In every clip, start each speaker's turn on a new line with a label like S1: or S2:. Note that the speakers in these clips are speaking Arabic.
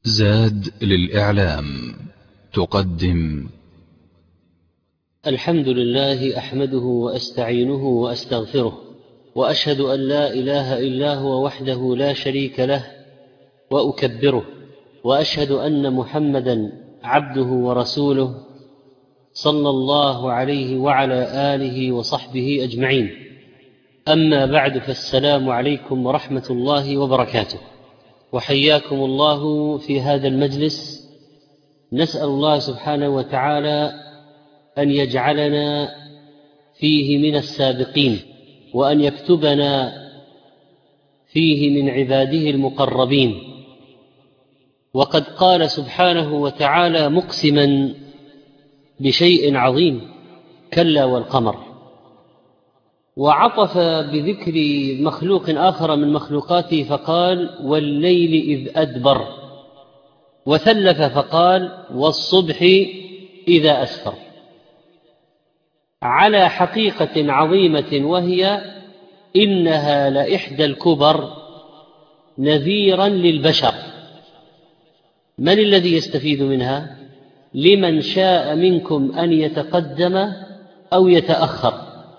S1: زاد للإعلام تقدم.
S2: الحمد لله أحمده وأستعينه وأستغفره، وأشهد أن لا إله إلا هو وحده لا شريك له، وأكبره، وأشهد أن محمدا عبده ورسوله صلى الله عليه وعلى آله وصحبه أجمعين. أما بعد، فالسلام عليكم ورحمة الله وبركاته، وحياكم الله في هذا المجلس. نسأل الله سبحانه وتعالى أن يجعلنا فيه من السابقين، وأن يكتبنا فيه من عباده المقربين. وقد قال سبحانه وتعالى مقسما بشيء عظيم: كلا والقمر. وعطف بذكر مخلوق آخر من مخلوقاته فقال: والليل إذ أدبر. وثلث فقال: والصبح إذا أسفر، على حقيقة عظيمة، وهي إنها لإحدى الكبر نذيرا للبشر. من الذي يستفيد منها؟ لمن شاء منكم أن يتقدم أو يتأخر،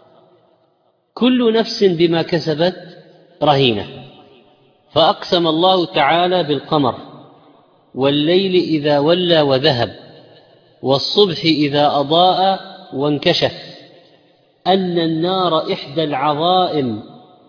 S2: كل نفس بما كسبت رهينة. فأقسم الله تعالى بالقمر: والليل إذا ولى وذهب، والصبح إذا أضاء وانكشف، أن النار إحدى العظائم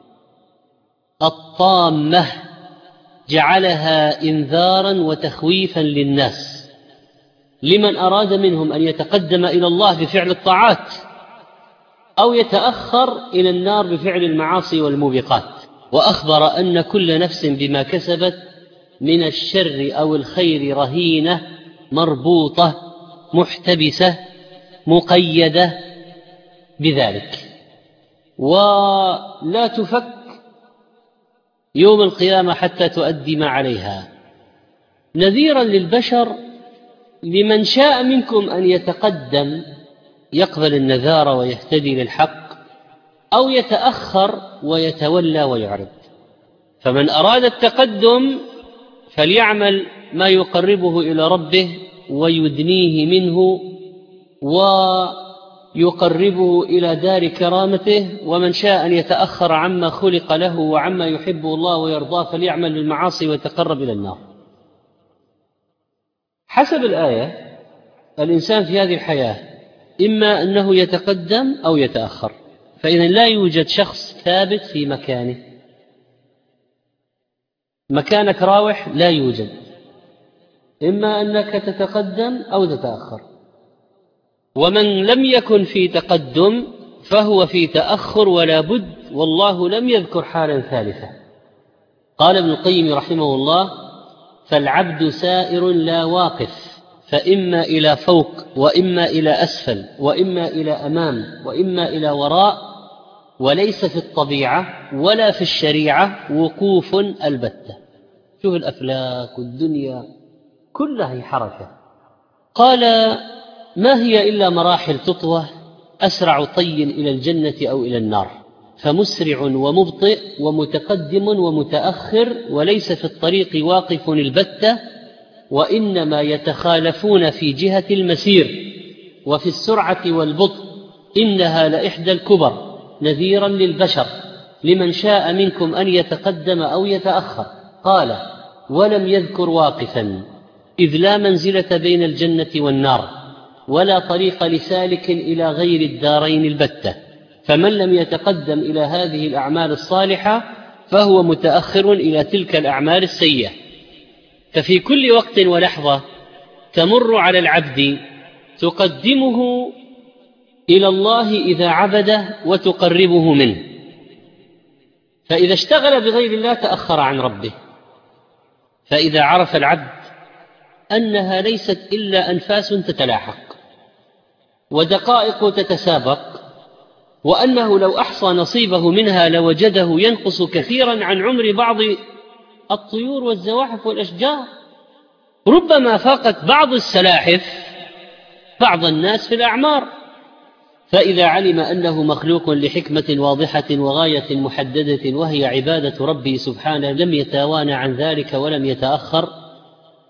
S2: الطامة، جعلها إنذارا وتخويفا للناس، لمن أراد منهم أن يتقدم إلى الله بفعل الطاعات أو يتأخر إلى النار بفعل المعاصي والموبقات. وأخبر أن كل نفس بما كسبت من الشر أو الخير رهينة، مربوطة، محتبسة، مقيدة بذلك، ولا تفك يوم القيامة حتى تؤدي ما عليها. نذيرا للبشر، لمن شاء منكم أن يتقدم يقبل النذار ويهتدي للحق، أو يتأخر ويتولى ويعرض. فمن أراد التقدم فليعمل ما يقربه إلى ربه ويدنيه منه ويقربه إلى دار كرامته. ومن شاء أن يتأخر عما خلق له وعما يحبه الله ويرضاه فليعمل بالمعاصي ويتقرب إلى النار. حسب الآية، الإنسان في هذه الحياة إما أنه يتقدم أو يتأخر، فإذا لا يوجد شخص ثابت في مكانه. مكانك راوح لا يوجد، إما أنك تتقدم أو تتأخر. ومن لم يكن في تقدم فهو في تأخر ولا بد، والله لم يذكر حالا ثالثة. قال ابن القيم رحمه الله: فالعبد سائر لا واقف، فإما إلى فوق وإما إلى أسفل، وإما إلى أمام وإما إلى وراء، وليس في الطبيعة ولا في الشريعة وقوف البتة. شوف الأفلاك والدنيا كلها هي حركة. قال: ما هي إلا مراحل تطوى، أسرع طي إلى الجنة أو إلى النار، فمسرع ومبطئ ومتقدم ومتأخر، وليس في الطريق واقف البتة، وإنما يتخالفون في جهة المسير وفي السرعة والبطء. إنها لإحدى الكبر نذيرا للبشر، لمن شاء منكم أن يتقدم أو يتأخر. قال: ولم يذكر واقفا، إذ لا منزلة بين الجنة والنار، ولا طريق لسالك إلى غير الدارين البتة. فمن لم يتقدم إلى هذه الأعمال الصالحة فهو متأخر إلى تلك الأعمال السيئة. ففي كل وقت ولحظة تمر على العبد تقدمه إلى الله إذا عبده وتقربه منه، فإذا اشتغل بغير الله تأخر عن ربه. فإذا عرف العبد أنها ليست إلا أنفاس تتلاحق ودقائق تتسابق، وأنه لو أحصى نصيبه منها لوجده ينقص كثيرا عن عمر بعض الطيور والزواحف والأشجار، ربما فاقت بعض السلاحف بعض الناس في الأعمار. فإذا علم أنه مخلوق لحكمة واضحة وغاية محددة، وهي عبادة ربه سبحانه، لم يتوانى عن ذلك ولم يتأخر،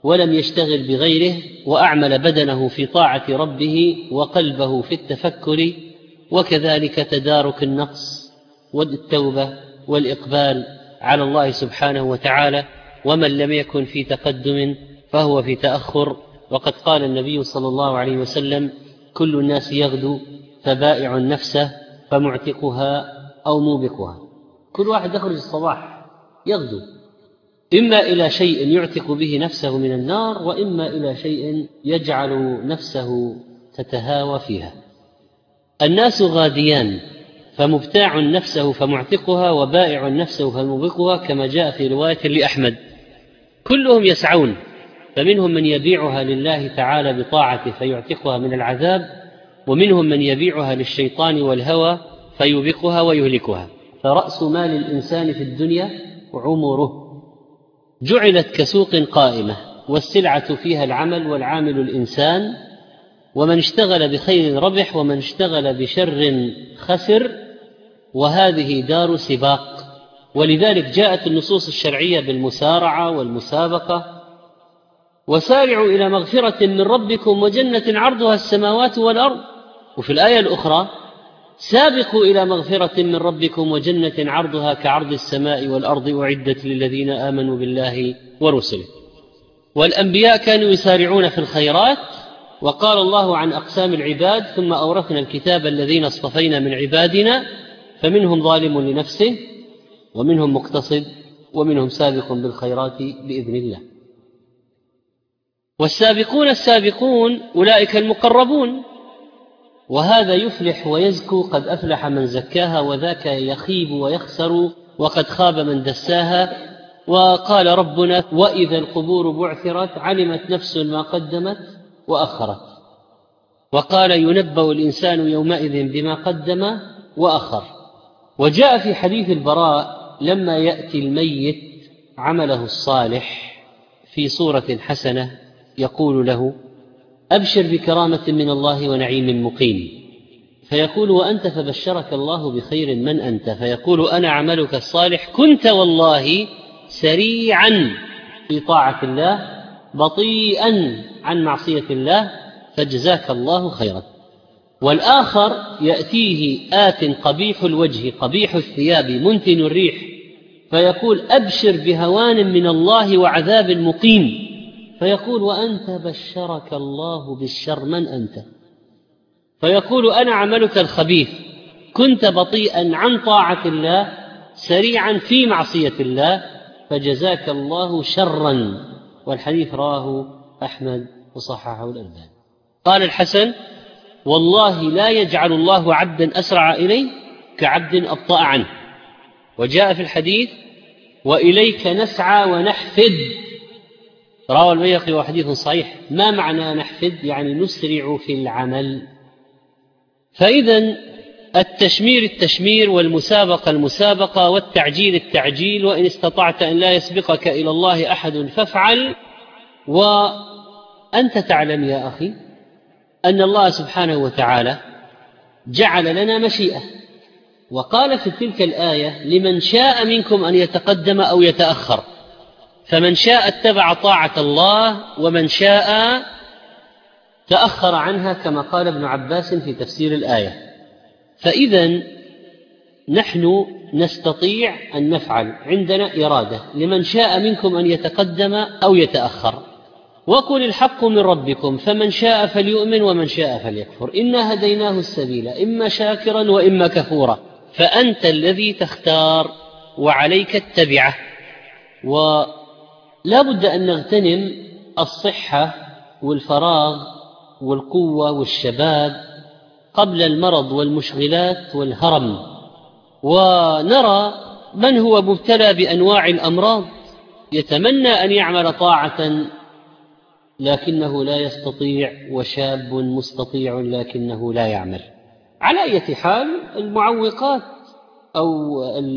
S2: ولم يشتغل بغيره، وأعمل بدنه في طاعة ربه وقلبه في التفكر، وكذلك تدارك النقص والتوبة والإقبال على الله سبحانه وتعالى. ومن لم يكن في تقدم فهو في تأخر. وقد قال النبي صلى الله عليه وسلم: كل الناس يغدو فبائع نفسه فمعتقها أو موبقها. كل واحد يخرج الصباح يغدو، إما إلى شيء يعتق به نفسه من النار، وإما إلى شيء يجعل نفسه تتهاوى فيها. الناس غاديان، فمبتاع نفسه فمعتقها، وبائع نفسه فموبقها، كما جاء في رواية لأحمد. كلهم يسعون، فمنهم من يبيعها لله تعالى بطاعته فيعتقها من العذاب، ومنهم من يبيعها للشيطان والهوى فيوبقها ويهلكها. فرأس مال الإنسان في الدنيا عمره، جعلت كسوق قائمة، والسلعة فيها العمل، والعامل الإنسان، ومن اشتغل بخير ربح، ومن اشتغل بشر خسر، وهذه دار سباق. ولذلك جاءت النصوص الشرعية بالمسارعة والمسابقة: وسارعوا إلى مغفرة من ربكم وجنة عرضها السماوات والأرض. وفي الآية الأخرى: سابقوا إلى مغفرة من ربكم وجنة عرضها كعرض السماء والأرض أعدت للذين آمنوا بالله ورسله. والأنبياء كانوا يسارعون في الخيرات. وقال الله عن أقسام العباد: ثم أورثنا الكتاب الذين اصطفينا من عبادنا فمنهم ظالم لنفسه ومنهم مقتصد ومنهم سابق بالخيرات بإذن الله. والسابقون السابقون أولئك المقربون، وهذا يفلح ويزكو: قد أفلح من زكاها وذاك يخيب ويخسر وقد خاب من دساها. وقال ربنا: وإذا القبور بعثرت علمت نفس ما قدمت وأخرت. وقال: ينبأ الإنسان يومئذ بما قدم وأخر. وجاء في حديث البراء: لما يأتي الميت عمله الصالح في صورة حسنة يقول له: أبشر بكرامة من الله ونعيم مقيم. فيقول: وأنت؟ فبشرك الله بخير، من أنت؟ فيقول: أنا عملك الصالح، كنت والله سريعا في طاعة الله بطيئا عن معصية الله، فجزاك الله خيرا. والآخر يأتيه آت قبيح الوجه قبيح الثياب منتن الريح، فيقول: أبشر بهوان من الله وعذاب مقيم. فيقول: وأنت؟ بشرك الله بالشر، من أنت؟ فيقول: أنا عملك الخبيث، كنت بطيئا عن طاعة الله سريعا في معصية الله، فجزاك الله شرا. والحديث رواه أحمد وصححه الألباني. قال الحسن: والله لا يجعل الله عبدا أسرع إليه كعبد أبطأ عنه. وجاء في الحديث: وإليك نسعى ونحفد. رواه البيهقي وحديث صحيح. ما معنى نحفد؟ يعني نسرع في العمل. فإذا التشمير التشمير، والمسابقة المسابقة، والتعجيل التعجيل. وإن استطعت أن لا يسبقك إلى الله أحد فافعل. وأنت تعلم يا أخي أن الله سبحانه وتعالى جعل لنا مشيئة، وقال في تلك الآية: لمن شاء منكم أن يتقدم أو يتأخر. فمن شاء اتبع طاعة الله، ومن شاء تأخر عنها، كما قال ابن عباس في تفسير الآية. فإذا نحن نستطيع أن نفعل، عندنا إرادة. لمن شاء منكم أن يتقدم أو يتأخر. وقل الحق من ربكم فمن شاء فليؤمن ومن شاء فليكفر، إنا هديناه السبيل إما شاكرا وإما كفورا، فأنت الذي تختار وعليك التبعة. ولا بد أن نغتنم الصحة والفراغ والقوة والشباب قبل المرض والمشغلات والهرم. ونرى من هو مبتلى بأنواع الأمراض يتمنى أن يعمل طاعة لكنه لا يستطيع، وشاب مستطيع لكنه لا يعمل. على أي حال، المعوقات أو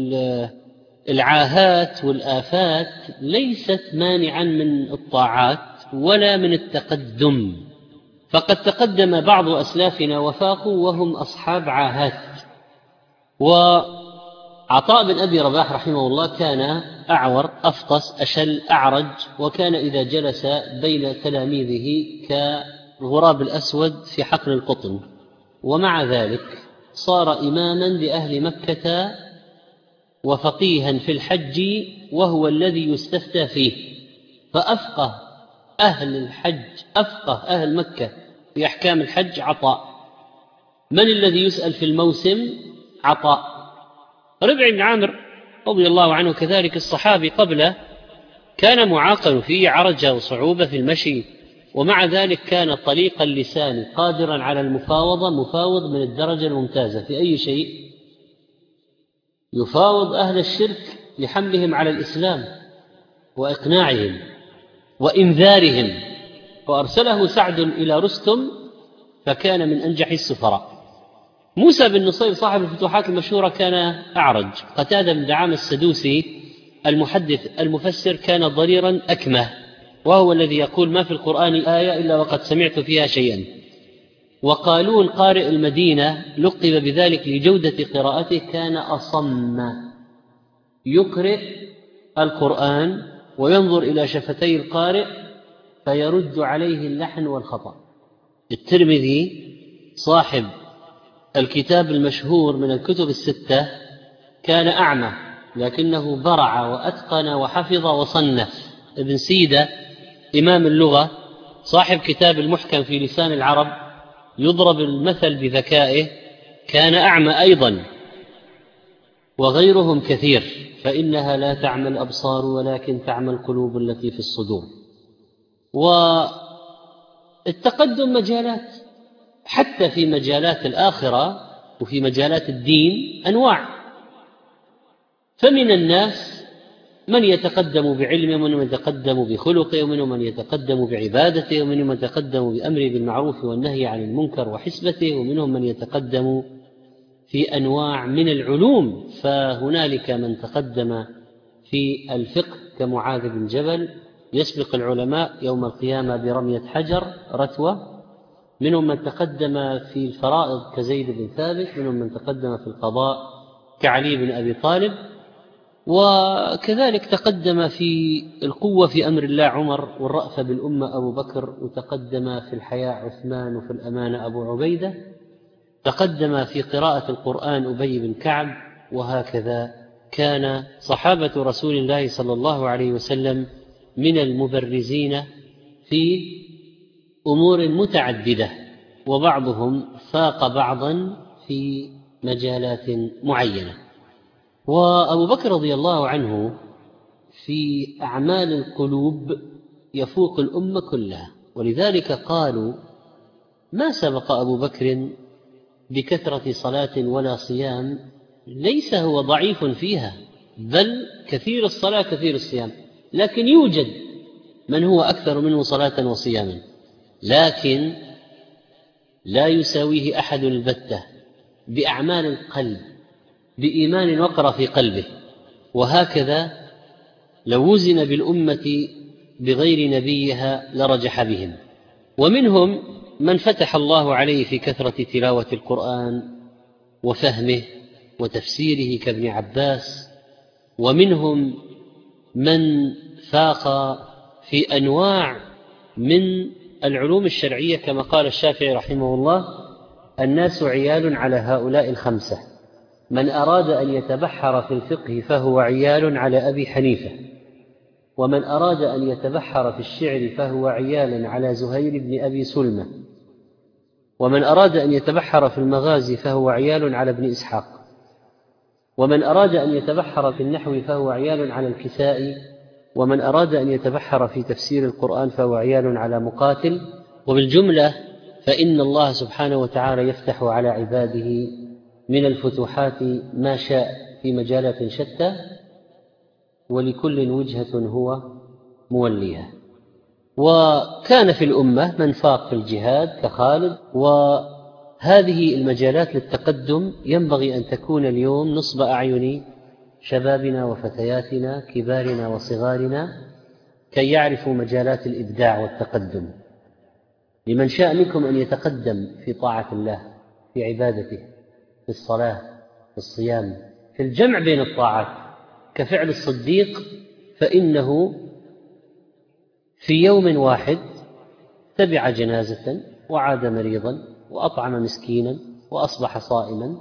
S2: العاهات والآفات ليست مانعا من الطاعات ولا من التقدم. فقد تقدم بعض أسلافنا وفاقوا وهم أصحاب عاهات. عطاء بن أبي رباح رحمه الله كان أعور أفطس أشل أعرج، وكان إذا جلس بين تلاميذه كالغراب الأسود في حقل القطن، ومع ذلك صار إماما لأهل مكة وفقيها في الحج، وهو الذي يستفتى فيه، فأفقه أهل الحج، أفقه أهل مكة في أحكام الحج عطاء. من الذي يسأل في الموسم؟ عطاء. ربع بن عامر رضي الله عنه كذلك الصحابي قبله كان معاقا فيه عرج وصعوبة في المشي، ومع ذلك كان طليق اللسان قادرا على المفاوضة، مفاوض من الدرجة الممتازة في أي شيء، يفاوض أهل الشرك لحملهم على الإسلام وإقناعهم وإنذارهم. وأرسله سعد إلى رستم فكان من أنجح السفراء. موسى بن نصير صاحب الفتوحات المشهورة كان أعرج. قتادة بن دعامة السدوسي المحدث المفسر كان ضريرا أكمه، وهو الذي يقول ما في القرآن آية إلا وقد سمعت فيها شيئا. وقالون قارئ المدينة لقب بذلك لجودة قراءته، كان أصم، يقرئ القرآن وينظر إلى شفتي القارئ فيرد عليه اللحن والخطأ. الترمذي صاحب الكتاب المشهور من الكتب الستة كان أعمى، لكنه برع وأتقن وحفظ وصنف. ابن سيدة إمام اللغة صاحب كتاب المحكم في لسان العرب يضرب المثل بذكائه، كان أعمى أيضا. وغيرهم كثير، فإنها لا تعمى الأبصار ولكن تعمى القلوب التي في الصدور. والتقدم مجالات، حتى في مجالات الآخرة وفي مجالات الدين أنواع. فمن الناس من يتقدم بعلمه، ومن يتقدم بخلقه، ومنهم من يتقدم بعبادته، ومنهم من يتقدم بأمره بالمعروف والنهي عن المنكر وحسبته، ومنهم من يتقدم في أنواع من العلوم. فهنالك من تقدم في الفقه كمعاذ بن جبل يسبق العلماء يوم القيامة برمية حجر رتوة، منهم من تقدم في الفرائض كزيد بن ثابت، منهم من تقدم في القضاء كعلي بن أبي طالب، وكذلك تقدم في القوة في أمر الله عمر، والرأفة بالأمة أبو بكر، وتقدم في الحياء عثمان، وفي الأمانة أبو عبيدة، تقدم في قراءة القرآن أبي بن كعب. وهكذا كان صحابة رسول الله صلى الله عليه وسلم من المبرزين في أمور متعددة، وبعضهم فاق بعضا في مجالات معينة. وأبو بكر رضي الله عنه في أعمال القلوب يفوق الأمة كلها، ولذلك قالوا ما سبق أبو بكر بكثرة صلاة ولا صيام، ليس هو ضعيف فيها، بل كثير الصلاة كثير الصيام، لكن يوجد من هو أكثر منه صلاة وصياما، لكن لا يساويه أحد البتة بأعمال القلب، بإيمان وقر في قلبه. وهكذا لو وزن بالأمة بغير نبيها لرجح بهم. ومنهم من فتح الله عليه في كثرة تلاوة القرآن وفهمه وتفسيره كابن عباس، ومنهم من فاق في أنواع من العلوم الشرعية، كما قال الشافعي رحمه الله الناس عيال على هؤلاء الخمسة: من أراد أن يتبحر في الفقه فهو عيال على أبي حنيفة، ومن أراد أن يتبحر في الشعر فهو عيال على زهير بن أبي سلمة، ومن أراد أن يتبحر في المغازي فهو عيال على ابن إسحاق، ومن أراد أن يتبحر في النحو فهو عيال على الكسائي، ومن أراد أن يتبحر في تفسير القرآن فهو عيال على مقاتل. وبالجملة فإن الله سبحانه وتعالى يفتح على عباده من الفتوحات ما شاء في مجالات شتى، ولكل وجهة هو موليها. وكان في الأمة من فاق في الجهاد كخالد. وهذه المجالات للتقدم ينبغي أن تكون اليوم نصب أعين شبابنا وفتياتنا كبارنا وصغارنا، كي يعرفوا مجالات الإبداع والتقدم. لمن شاء منكم أن يتقدم في طاعة الله، في عبادته، في الصلاة، في الصيام، في الجمع بين الطاعات كفعل الصديق، فإنه في يوم واحد تبع جنازة وعاد مريضا وأطعم مسكينا وأصبح صائما.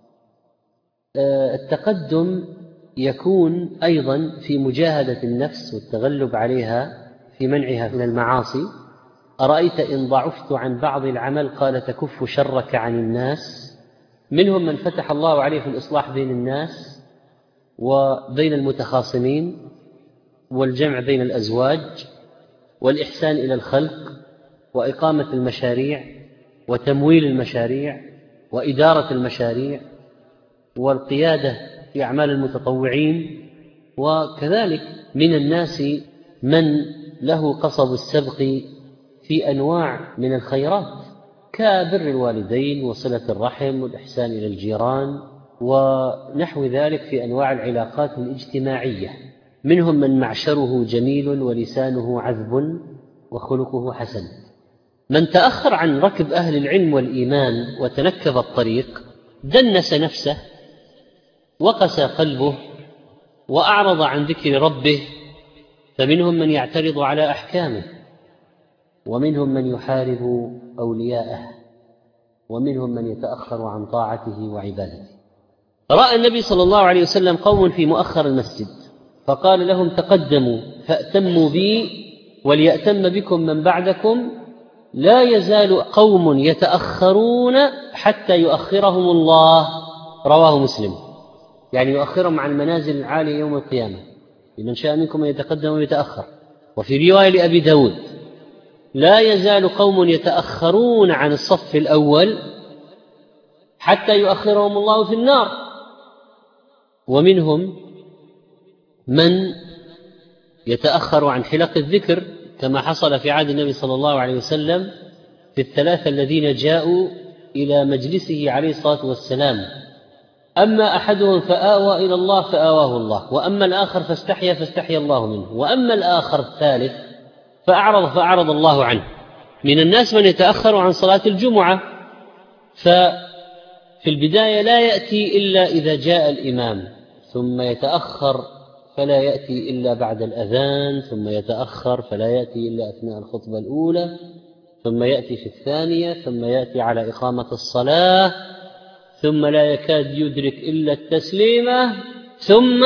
S2: التقدم يكون أيضا في مجاهدة النفس والتغلب عليها في منعها من المعاصي. أرأيت إن ضعفت عن بعض العمل قال تكف شرك عن الناس. منهم من فتح الله عليه في الإصلاح بين الناس وبين المتخاصمين والجمع بين الأزواج والإحسان إلى الخلق وإقامة المشاريع وتمويل المشاريع وإدارة المشاريع والقيادة في أعمال المتطوعين. وكذلك من الناس من له قصب السبق في أنواع من الخيرات كبر الوالدين وصلة الرحم والإحسان إلى الجيران ونحو ذلك في أنواع العلاقات الاجتماعية. منهم من معشره جميل ولسانه عذب وخلقه حسن. من تأخر عن ركب أهل العلم والإيمان وتنكب الطريق دنس نفسه وقسى قلبه وأعرض عن ذكر ربه، فمنهم من يعترض على أحكامه، ومنهم من يحارب أولياءه، ومنهم من يتأخر عن طاعته وعبادته. رأى النبي صلى الله عليه وسلم قوم في مؤخر المسجد فقال لهم تقدموا فأتموا بي وليأتم بكم من بعدكم، لا يزال قوم يتأخرون حتى يؤخرهم الله. رواه مسلم. يعني يؤخرهم عن المنازل العالية يوم القيامة، لمن شاء منكم أن يتقدم ويتأخر. وفي رواية لأبي داود لا يزال قوم يتأخرون عن الصف الأول حتى يؤخرهم الله في النار. ومنهم من يتأخر عن حلق الذكر كما حصل في عهد النبي صلى الله عليه وسلم في الثلاثة الذين جاءوا إلى مجلسه عليه الصلاة والسلام. أما أحدهم فآوى إلى الله فآواه الله، وأما الآخر فاستحيا الله منه، وأما الآخر الثالث فأعرض الله عنه. من الناس من يتأخر عن صلاة الجمعة، ففي البداية لا يأتي إلا إذا جاء الإمام، ثم يتأخر فلا يأتي إلا بعد الأذان، ثم يتأخر فلا يأتي إلا أثناء الخطبة الأولى، ثم يأتي في الثانية، ثم يأتي على إقامة الصلاة، ثم لا يكاد يدرك إلا التسليمة. ثم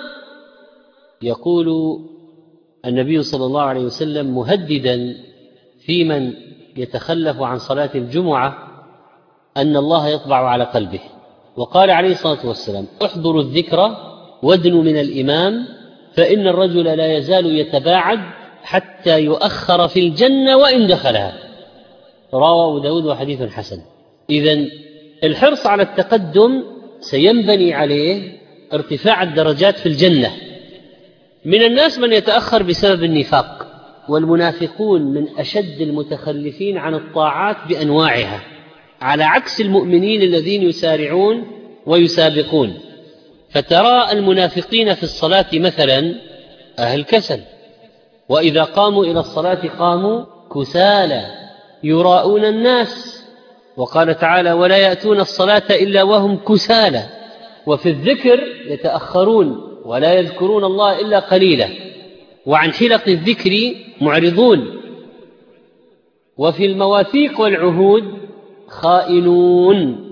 S2: يقول النبي صلى الله عليه وسلم مهددا في من يتخلف عن صلاة الجمعة أن الله يطبع على قلبه. وقال عليه الصلاة والسلام احضروا الذكر وادنوا من الإمام فإن الرجل لا يزال يتباعد حتى يؤخر في الجنة وإن دخلها. رواه أبو داود وحديث حسن. إذن الحرص على التقدم سينبني عليه ارتفاع الدرجات في الجنة. من الناس من يتأخر بسبب النفاق، والمنافقون من أشد المتخلفين عن الطاعات بأنواعها، على عكس المؤمنين الذين يسارعون ويسابقون. فترى المنافقين في الصلاة مثلا أهل كسل، وإذا قاموا إلى الصلاة قاموا كسالى يراءون الناس. وقال تعالى ولا يأتون الصلاة إلا وهم كسالى. وفي الذكر يتأخرون ولا يذكرون الله إلا قليلا، وعن حلق الذكر معرضون. وفي المواثيق والعهود خائنون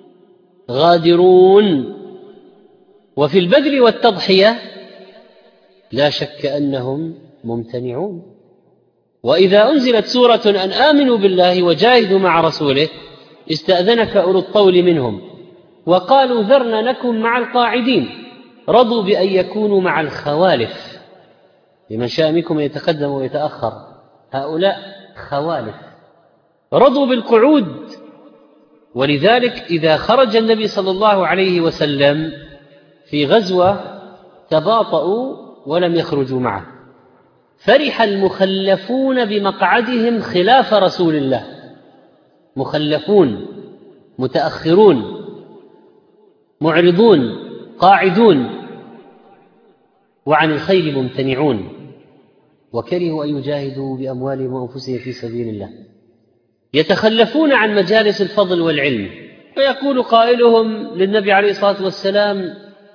S2: غادرون. وفي البذل والتضحية لا شك أنهم ممتنعون. وإذا أنزلت سورة أن آمنوا بالله وجاهدوا مع رسوله استأذنك أولو الطول منهم وقالوا ذرنا نكن مع القاعدين، رضوا بأن يكونوا مع الخوالف. لمن شاء منكم أن يتقدم ويتأخر، هؤلاء خوالف رضوا بالقعود. ولذلك إذا خرج النبي صلى الله عليه وسلم في غزوة تباطؤوا ولم يخرجوا معه، فرح المخلفون بمقعدهم خلاف رسول الله. مخلفون متأخرون معرضون قاعدون وعن الخير ممتنعون، وكرهوا أن يجاهدوا بأموالهم وأنفسهم في سبيل الله. يتخلفون عن مجالس الفضل والعلم. ويقول قائلهم للنبي عليه الصلاة والسلام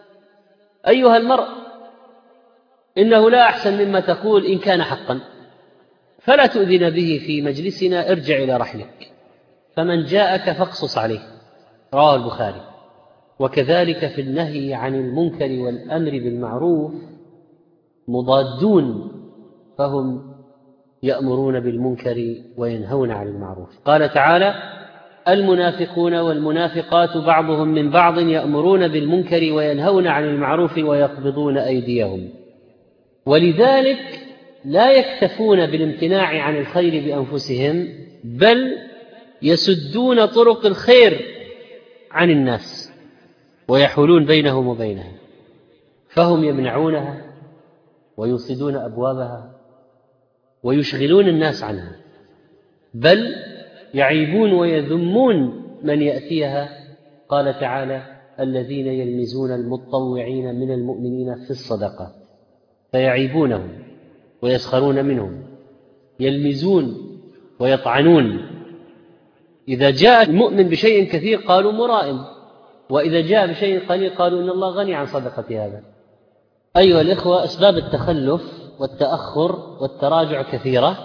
S2: أيها المرء إنه لا أحسن مما تقول إن كان حقا، فلا تؤذن به في مجلسنا، ارجع إلى رحلك، فمن جاءك فاقصص عليه. رواه البخاري. وكذلك في النهي عن المنكر والأمر بالمعروف مضادون، فهم يأمرون بالمنكر وينهون عن المعروف. قال تعالى: المنافقون والمنافقات بعضهم من بعض يأمرون بالمنكر وينهون عن المعروف ويقبضون أيديهم. ولذلك لا يكتفون بالامتناع عن الخير بأنفسهم، بل يسدون طرق الخير عن الناس ويحولون بينهم وبينها، فهم يمنعونها ويوصدون أبوابها ويشغلون الناس عنها، بل يعيبون ويذمون من يأتيها. قال تعالى: الذين يلمزون المتطوعين من المؤمنين في الصدقات فيعيبونهم ويسخرون منهم، يلمزون ويطعنون. إذا جاء المؤمن بشيء كثير قالوا مرائم، وإذا جاء بشيء قليل قالوا إن الله غني عن صدقة هذا. أيها الإخوة، أسباب التخلف والتأخر والتراجع كثيرة،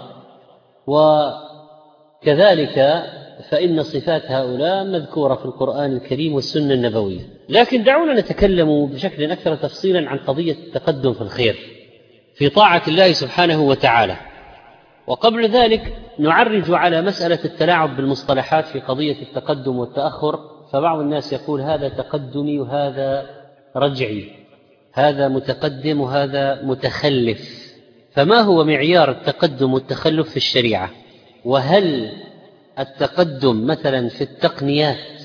S2: وكذلك فإن صفات هؤلاء مذكورة في القرآن الكريم والسنة النبوية. لكن دعونا نتكلم بشكل أكثر تفصيلا عن قضية التقدم في الخير في طاعة الله سبحانه وتعالى. وقبل ذلك نعرج على مسألة التلاعب بالمصطلحات في قضية التقدم والتأخر، فبعض الناس يقول هذا تقدمي وهذا رجعي، هذا متقدم وهذا متخلف. فما هو معيار التقدم والتخلف في الشريعة؟ وهل التقدم مثلا في التقنيات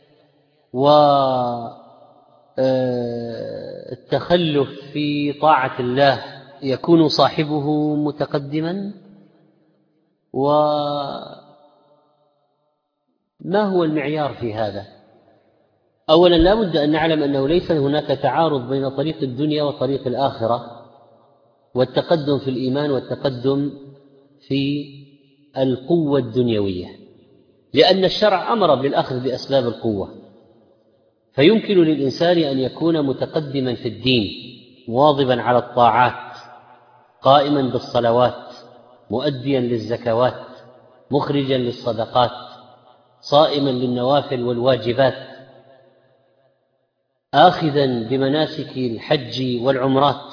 S2: والتخلف في طاعة الله يكون صاحبه متقدما؟ وما هو المعيار في هذا؟ أولا لا بد أن نعلم أنه ليس هناك تعارض بين طريق الدنيا وطريق الآخرة، والتقدم في الإيمان والتقدم في القوة الدنيوية، لأن الشرع أمر بالأخذ بأسباب القوة، فيمكن للإنسان أن يكون متقدما في الدين، مواظبا على الطاعات، قائما بالصلوات، مؤديا للزكوات، مخرجا للصدقات، صائما للنوافل والواجبات، آخذا بمناسك الحج والعمرات،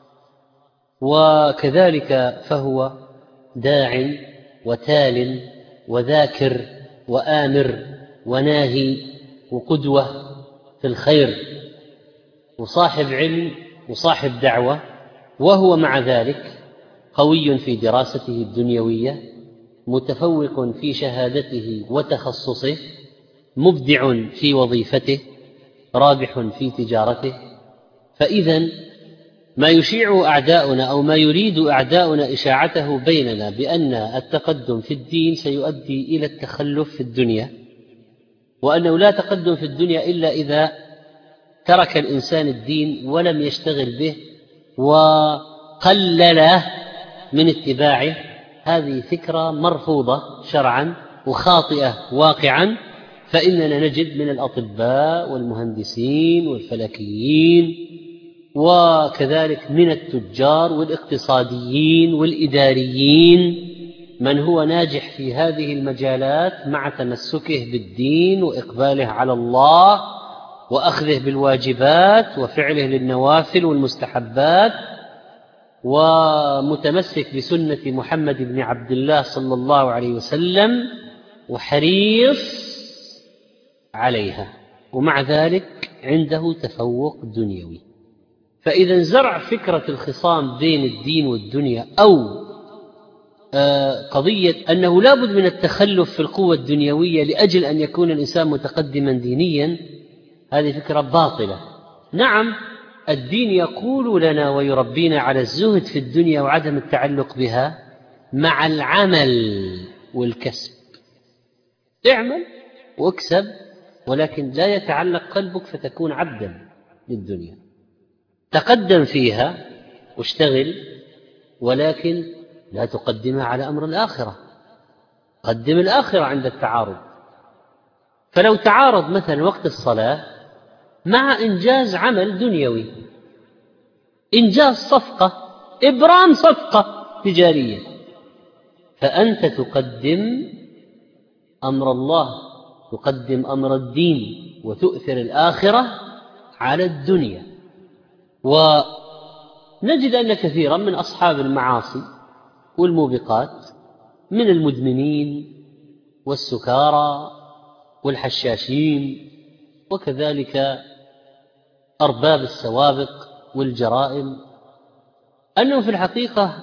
S2: وكذلك فهو داع وتال وذاكر وآمر وناهي وقدوة في الخير وصاحب علم وصاحب دعوة، وهو مع ذلك قوي في دراسته الدنيوية، متفوق في شهادته وتخصصه، مبدع في وظيفته، رابح في تجارته. فإذن ما يشيع أعداؤنا أو ما يريد أعداؤنا إشاعته بيننا بأن التقدم في الدين سيؤدي إلى التخلف في الدنيا، وأنه لا تقدم في الدنيا إلا إذا ترك الإنسان الدين ولم يشتغل به وقلل من اتباعه، هذه فكرة مرفوضة شرعا وخاطئة واقعا. فإننا نجد من الأطباء والمهندسين والفلكيين وكذلك من التجار والاقتصاديين والإداريين من هو ناجح في هذه المجالات مع تمسكه بالدين وإقباله على الله وأخذه بالواجبات وفعله للنوافل والمستحبات، ومتمسك بسنة محمد بن عبد الله صلى الله عليه وسلم وحريص عليها، ومع ذلك عنده تفوق دنيوي. فإذا زرع فكرة الخصام بين الدين والدنيا أو قضية أنه لا بد من التخلف في القوة الدنيوية لأجل أن يكون الإنسان متقدما دينيا، هذه فكرة باطلة. نعم، الدين يقول لنا ويربينا على الزهد في الدنيا وعدم التعلق بها مع العمل والكسب، اعمل واكسب، ولكن لا يتعلق قلبك فتكون عبدا للدنيا. تقدم فيها واشتغل، ولكن لا تقدمها على أمر الآخرة، قدم الآخرة عند التعارض. فلو تعارض مثلا وقت الصلاة مع إنجاز عمل دنيوي، إنجاز صفقة، إبرام صفقة تجارية، فأنت تقدم أمر الله، تقدم أمر الدين، وتؤثر الآخرة على الدنيا. ونجد أن كثيرا من أصحاب المعاصي والموبقات من المدمنين والسكارى والحشاشين، وكذلك أرباب السوابق والجرائم، أنهم في الحقيقة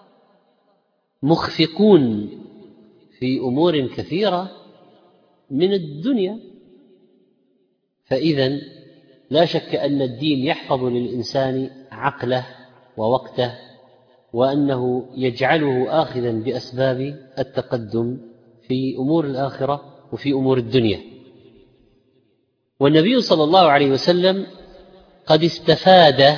S2: مخفقون في أمور كثيرة من الدنيا. فإذن لا شك أن الدين يحفظ للإنسان عقله ووقته، وأنه يجعله آخذا بأسباب التقدم في أمور الآخرة وفي أمور الدنيا. والنبي صلى الله عليه وسلم قد استفاد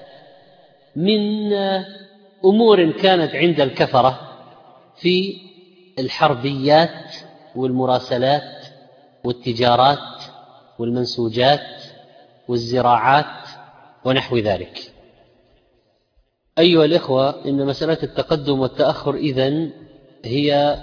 S2: من أمور كانت عند الكفرة في الحربيات والمراسلات والتجارات والمنسوجات والزراعات ونحو ذلك. أيها الإخوة، إن مسألة التقدم والتأخر إذن هي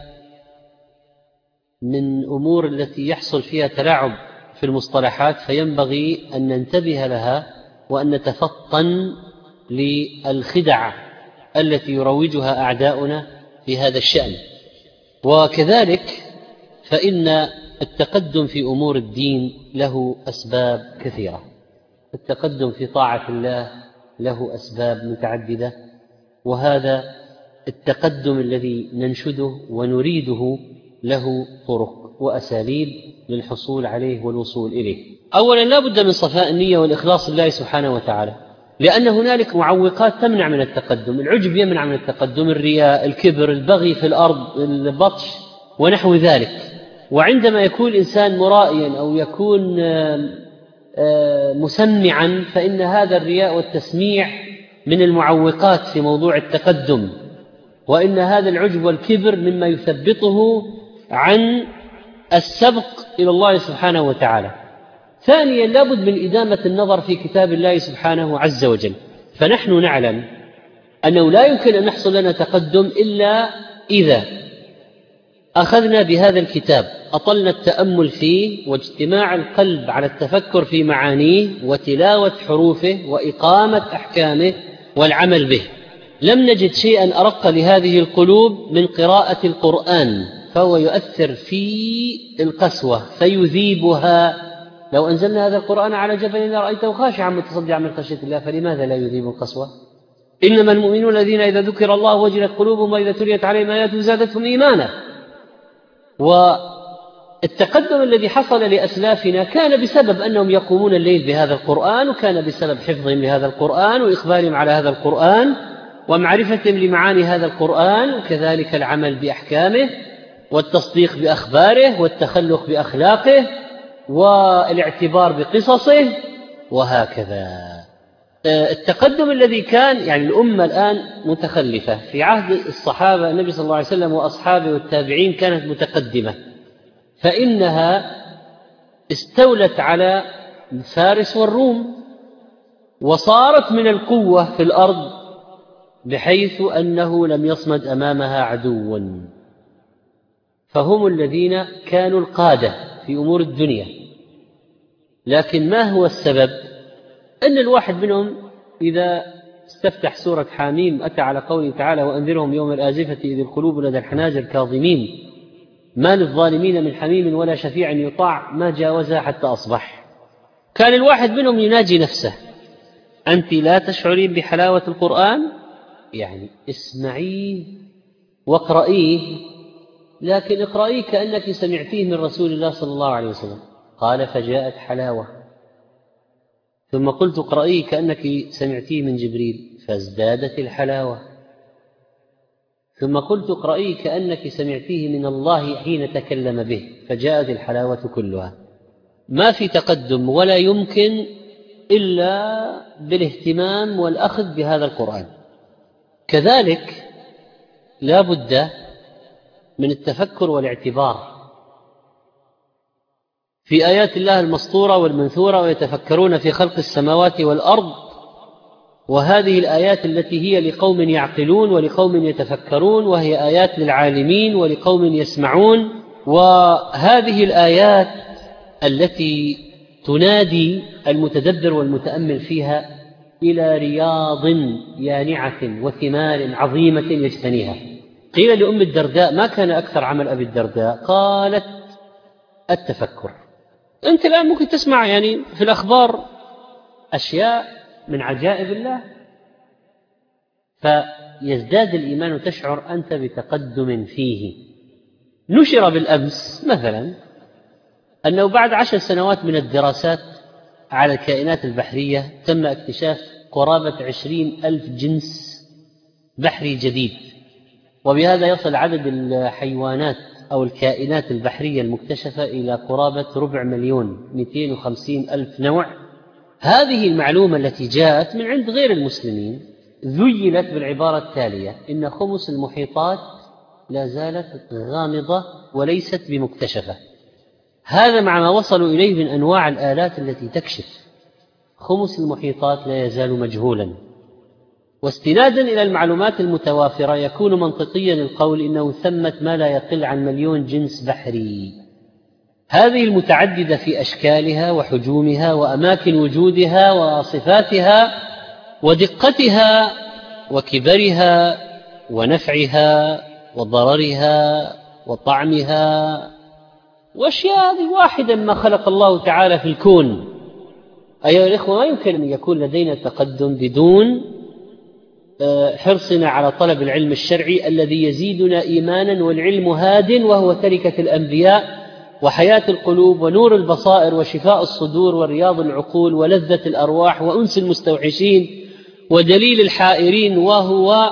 S2: من أمور التي يحصل فيها تلاعب في المصطلحات، فينبغي أن ننتبه لها وأن نتفطن للخدع التي يروجها أعداؤنا في هذا الشأن. وكذلك فإن التقدم في أمور الدين له أسباب كثيرة، التقدم في طاعة الله له أسباب متعددة، وهذا التقدم الذي ننشده ونريده له طرق وأساليب للحصول عليه والوصول إليه. أولا لا بد من صفاء النية والإخلاص لله سبحانه وتعالى، لأن هنالك معوقات تمنع من التقدم. العجب يمنع من التقدم، الرياء، الكبر، البغي في الأرض، البطش ونحو ذلك. وعندما يكون الإنسان مرائيا أو يكون مسمعا، فإن هذا الرياء والتسميع من المعوقات في موضوع التقدم، وإن هذا العجب والكبر مما يثبطه عن السبق إلى الله سبحانه وتعالى. ثانيا لابد من إدامة النظر في كتاب الله سبحانه عز وجل، فنحن نعلم أنه لا يمكن أن يحصل لنا تقدم إلا إذا أخذنا بهذا الكتاب، أطلنا التأمل فيه واجتماع القلب على التفكر في معانيه وتلاوة حروفه وإقامة أحكامه والعمل به. لم نجد شيئا أرق لهذه القلوب من قراءة القرآن، فهو يؤثر في القسوة فيذيبها. لو أنزلنا هذا القرآن على جبل لرأيته خاشعا متصدعا من خشية الله، فلماذا لا يذيب القسوة؟ إنما المؤمنون الذين إذا ذكر الله وجلت قلوبهم وإذا تليت عليهم آياته زادتهم إيمانا. والتقدم الذي حصل لأسلافنا كان بسبب أنهم يقومون الليل بهذا القرآن، وكان بسبب حفظهم لهذا القرآن وإقبالهم على هذا القرآن ومعرفتهم لمعاني هذا القرآن، وكذلك العمل بأحكامه والتصديق بأخباره والتخلق بأخلاقه والاعتبار بقصصه وهكذا. التقدم الذي كان، يعني الأمة الآن متخلفة. في عهد الصحابة النبي صلى الله عليه وسلم وأصحابه والتابعين كانت متقدمة، فإنها استولت على فارس والروم وصارت من القوة في الأرض، بحيث أنه لم يصمد أمامها عدو، فهم الذين كانوا القادة في أمور الدنيا. لكن ما هو السبب؟ أن الواحد منهم إذا استفتح سورة حاميم أتى على قوله تعالى وأنذرهم يوم الآزفة إذ القلوب لدى الحناجر كاظمين ما للظالمين من حميم ولا شفيع يطاع ما جاوزها حتى أصبح. كان الواحد منهم يناجي نفسه: أنت لا تشعرين بحلاوة القرآن؟ يعني اسمعيه واقرأيه، لكن اقرأيه كأنك سمعتيه من رسول الله صلى الله عليه وسلم. قال: فجاءت حلاوة. ثم قلت: اقرأيه كأنك سمعتيه من جبريل، فازدادت الحلاوة. ثم قلت: اقرأيه كأنك سمعتيه من الله حين تكلم به، فجاءت الحلاوة كلها. ما في تقدم ولا يمكن إلا بالاهتمام والأخذ بهذا القرآن. كذلك لا بد من التفكر والاعتبار في آيات الله المسطورة والمنثورة، ويتفكرون في خلق السماوات والأرض وهذه الآيات التي هي لقوم يعقلون ولقوم يتفكرون، وهي آيات للعالمين ولقوم يسمعون. وهذه الآيات التي تنادي المتدبر والمتأمل فيها إلى رياض يانعة وثمار عظيمة يجتنيها. قيل لأم الدرداء: ما كان أكثر عمل أبي الدرداء؟ قالت: التفكر. أنت الآن ممكن تسمع يعني في الأخبار أشياء من عجائب الله، فيزداد الإيمان وتشعر أنت بتقدم فيه. نشر بالأمس مثلا أنه بعد 10 سنوات من الدراسات على الكائنات البحرية تم اكتشاف قرابة 20,000 جنس بحري جديد، وبهذا يصل عدد الحيوانات أو الكائنات البحرية المكتشفة إلى قرابة 4,250,000 نوع. هذه المعلومة التي جاءت من عند غير المسلمين ذيلت بالعبارة التالية: إن خمس المحيطات لا زالت غامضة وليست بمكتشفة. هذا مع ما وصلوا إليه من أنواع الآلات التي تكشف. خمس المحيطات لا يزال مجهولا. واستنادا إلى المعلومات المتوافرة يكون منطقيا القول إنه ثمة ما لا يقل عن 1,000,000 جنس بحري، هذه المتعددة في أشكالها وحجومها وأماكن وجودها وصفاتها ودقتها وكبرها ونفعها وضررها وطعمها، وأشياء هذه واحدة ما خلق الله تعالى في الكون. أيها الإخوة، ما يمكن أن يكون لدينا تقدم بدون حرصنا على طلب العلم الشرعي الذي يزيدنا إيمانا، والعلم هاد وهو تركة الأنبياء وحياة القلوب ونور البصائر وشفاء الصدور ورياض العقول ولذة الأرواح وأنس المستوحشين ودليل الحائرين، وهو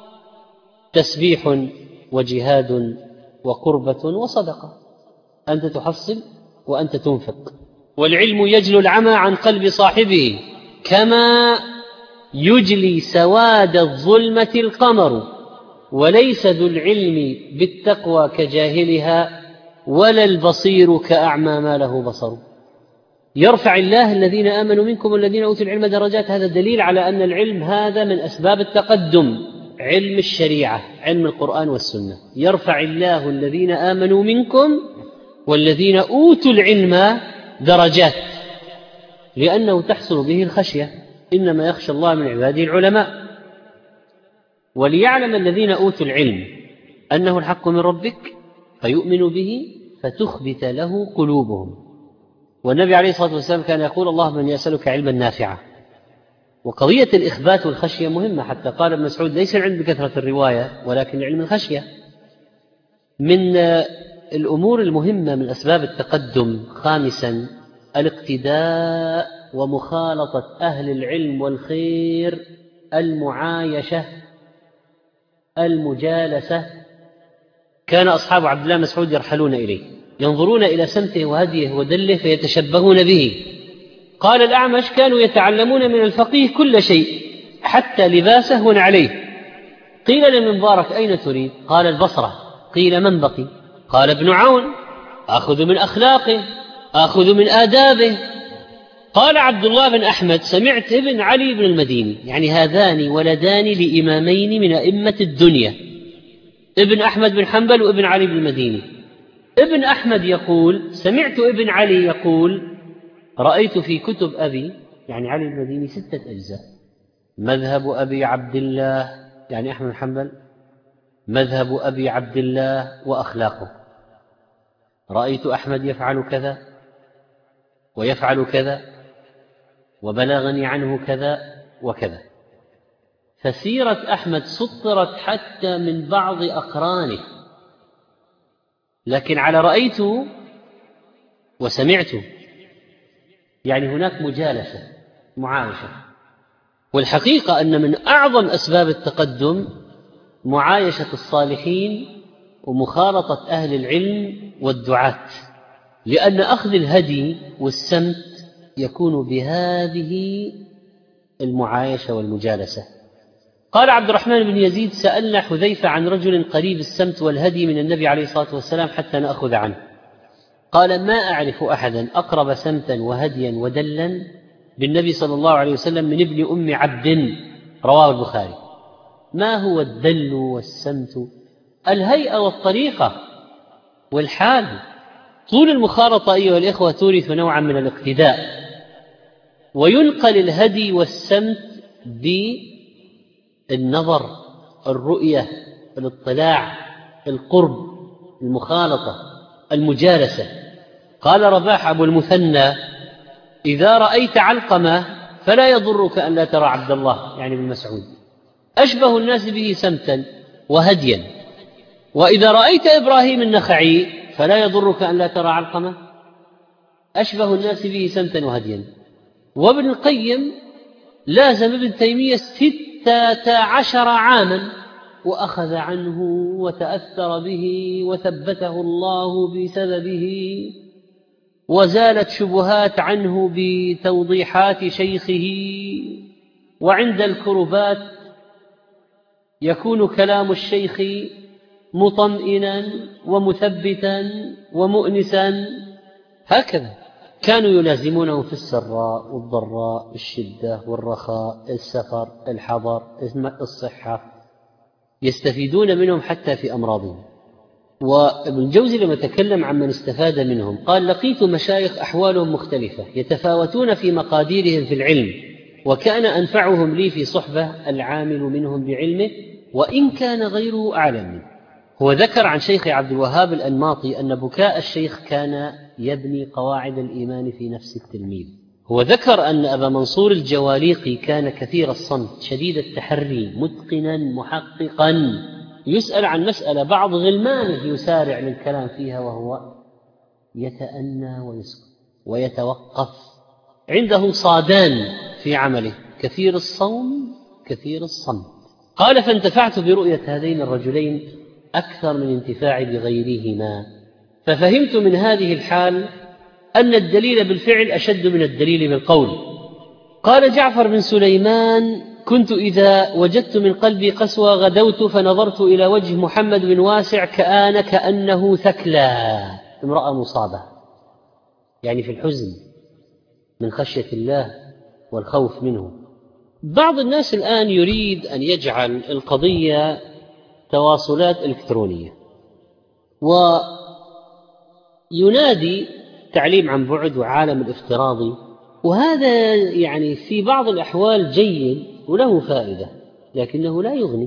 S2: تسبيح وجهاد وقربة وصدقة. أنت تحصل وأنت تنفق. والعلم يجلو العمى عن قلب صاحبه كما يجلي سواد الظلمة القمر، وليس ذو العلم بالتقوى كجاهلها ولا البصير كأعمى ما له بصر. يرفع الله الذين آمنوا منكم والذين أوتوا العلم درجات. هذا دليل على أن العلم هذا من أسباب التقدم، علم الشريعة، علم القرآن والسنة. يرفع الله الذين آمنوا منكم والذين أوتوا العلم درجات، لأنه تحصل به الخشية. إنما يخشى الله من عباده العلماء. وليعلم الذين أوتوا العلم أنه الحق من ربك فيؤمنوا به فتخبت له قلوبهم. والنبي عليه الصلاة والسلام كان يقول: اللهم إني أسألك علما نافعا. وقضية الإخبات والخشية مهمة، حتى قال ابن مسعود: ليس العلم بكثرة الرواية ولكن العلم الخشية. من الأمور المهمة من أسباب التقدم خامسا الاقتداء ومخالطة أهل العلم والخير، المعايشة، المجالسة. كان أصحاب عبد الله مسعود يرحلون إليه ينظرون إلى سمته وهديه ودله فيتشبهون به. قال الأعمش: كانوا يتعلمون من الفقيه كل شيء حتى لباسه ونعليه. قيل للمبارك: أين تريد؟ قال: البصرة. قيل: من بقي؟ قال: ابن عون. آخذ من أخلاقه، آخذ من آدابه. قال عبد الله بن أحمد: سمعت ابن علي بن المديني، يعني هذان ولدان لإمامين من أئمة الدنيا، ابن أحمد بن حنبل وابن علي بن المديني. ابن أحمد يقول: سمعت ابن علي يقول: رأيت في كتب أبي، يعني علي بن المديني، 6 أجزاء: مذهب أبي عبد الله، يعني أحمد بن حنبل، مذهب أبي عبد الله وأخلاقه. رأيت أحمد يفعل كذا ويفعل كذا وبلغني عنه كذا وكذا. فسيرة أحمد سطرت حتى من بعض أقرانه، لكن على رأيت وسمعت، يعني هناك مجالسة، معايشة. والحقيقة أن من أعظم أسباب التقدم معايشة الصالحين ومخالطة أهل العلم والدعاة، لأن أخذ الهدي والسمت يكون بهذه المعايشة والمجالسة. قال عبد الرحمن بن يزيد: سألنا حذيفة عن رجل قريب السمت والهدي من النبي عليه الصلاة والسلام حتى نأخذ عنه. قال: ما أعرف أحدا أقرب سمتا وهديا ودلا بالنبي صلى الله عليه وسلم من ابن أم عبد رواه البخاري. ما هو الدل والسمت؟ الهيئة والطريقة والحال. طول المخالطة أيها الإخوة تورث نوعا من الاقتداء، وينقل الهدي والسمت بالنظر، الرؤية، الاطلاع، القرب، المخالطة، المجالسة. قال رباح أبو المثنى: إذا رأيت علقمة فلا يضرك أن لا ترى عبد الله، يعني بن مسعود، أشبه الناس به سمتا وهديا. وإذا رأيت إبراهيم النخعي فلا يضرك أن لا ترى علقمة، أشبه الناس به سمتا وهديا. وابن القيم لازم ابن تيمية 16 عاما، وأخذ عنه وتأثر به وثبته الله بسببه، وزالت شبهات عنه بتوضيحات شيخه. وعند الكربات يكون كلام الشيخ مطمئنا ومثبتا ومؤنسا. هكذا كانوا يلازمونه في السراء والضراء، الشدة والرخاء، السفر، الحضر، الصحة، يستفيدون منهم حتى في أمراضهم. وابن الجوزي لما تكلم عن من استفاد منهم قال: لقيت مشايخ أحوالهم مختلفة يتفاوتون في مقاديرهم في العلم، وكان أنفعهم لي في صحبة العامل منهم بعلمه وإن كان غيره أعلم منه. هو ذكر عن شيخ عبد الوهاب الأنماطي أن بكاء الشيخ كان يبني قواعد الإيمان في نفس التلميذ. هو ذكر أن أبا منصور الجواليقي كان كثير الصمت شديد التحري متقنا محققا، يسأل عن مسألة بعض غلمانه يسارع للكلام فيها وهو يتأنى ويسكت ويتوقف. عنده صادان في عمله، كثير الصوم كثير الصمت. قال: فانتفعت برؤية هذين الرجلين أكثر من انتفاعي بغيرهما، ففهمت من هذه الحال أن الدليل بالفعل أشد من الدليل بالقول. قال جعفر بن سليمان: كنت إذا وجدت من قلبي قسوة غدوت فنظرت إلى وجه محمد بن واسع كأنه ثكلى، امرأة مصابة، يعني في الحزن من خشية الله والخوف منه. بعض الناس الآن يريد أن يجعل القضية تواصلات إلكترونية، وينادي تعليم عن بعد وعالم الافتراضي، وهذا يعني في بعض الأحوال جيد وله فائدة، لكنه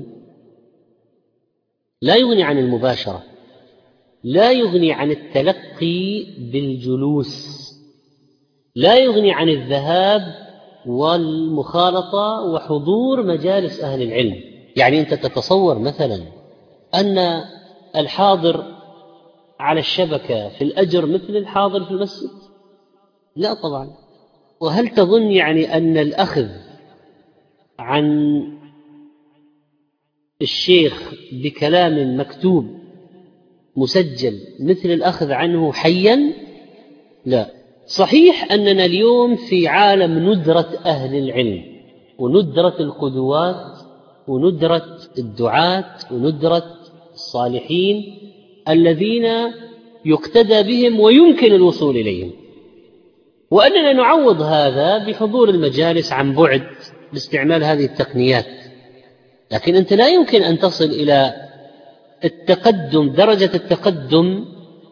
S2: لا يغني عن المباشرة، لا يغني عن التلقي بالجلوس، لا يغني عن الذهاب والمخالطة وحضور مجالس أهل العلم. يعني أنت تتصور مثلا أن الحاضر على الشبكة في الأجر مثل الحاضر في المسجد؟ لا طبعا. وهل تظن يعني أن الأخذ عن الشيخ بكلام مكتوب مسجل مثل الأخذ عنه حيا؟ لا. صحيح أننا اليوم في عالم ندرة أهل العلم وندرة القدوات وندرة الدعاة وندرة الصالحين الذين يقتدى بهم ويمكن الوصول إليهم، وأننا نعوض هذا بحضور المجالس عن بعد باستعمال هذه التقنيات. لكن أنت لا يمكن أن تصل إلى التقدم، درجة التقدم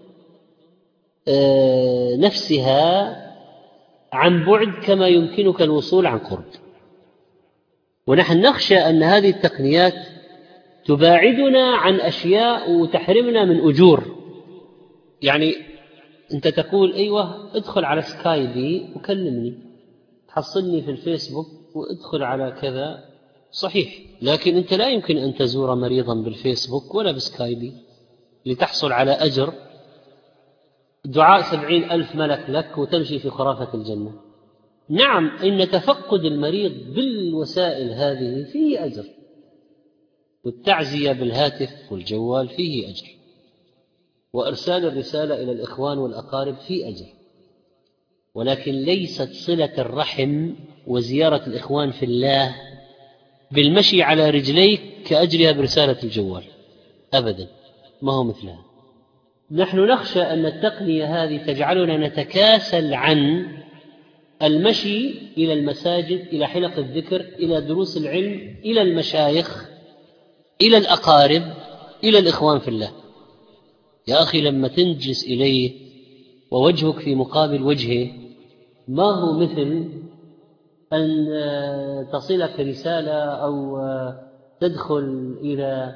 S2: نفسها عن بعد كما يمكنك الوصول عن قرب. ونحن نخشى أن هذه التقنيات تباعدنا عن أشياء وتحرمنا من أجور. يعني أنت تقول: أيوة ادخل على سكايبي وكلمني، تحصلني في الفيسبوك وادخل على كذا، صحيح، لكن أنت لا يمكن أن تزور مريضا بالفيسبوك ولا بسكايبي لتحصل على أجر دعاء 70,000 ملك لك وتمشي في خرافة الجنة. نعم، إن تفقد المريض بالوسائل هذه فيه أجر، والتعزية بالهاتف والجوال فيه أجر، وإرسال الرسالة إلى الإخوان والأقارب فيه أجر، ولكن ليست صلة الرحم وزيارة الإخوان في الله بالمشي على رجليك كأجرها برسالة الجوال أبدا، ما هو مثلها. نحن نخشى أن التقنية هذه تجعلنا نتكاسل عن المشي إلى المساجد، إلى حلق الذكر، إلى دروس العلم، إلى المشايخ، إلى الأقارب، إلى الإخوان في الله. يا أخي لما تنجلس إليه ووجهك في مقابل وجهه، ما هو مثل أن تصلك رسالة أو تدخل إلى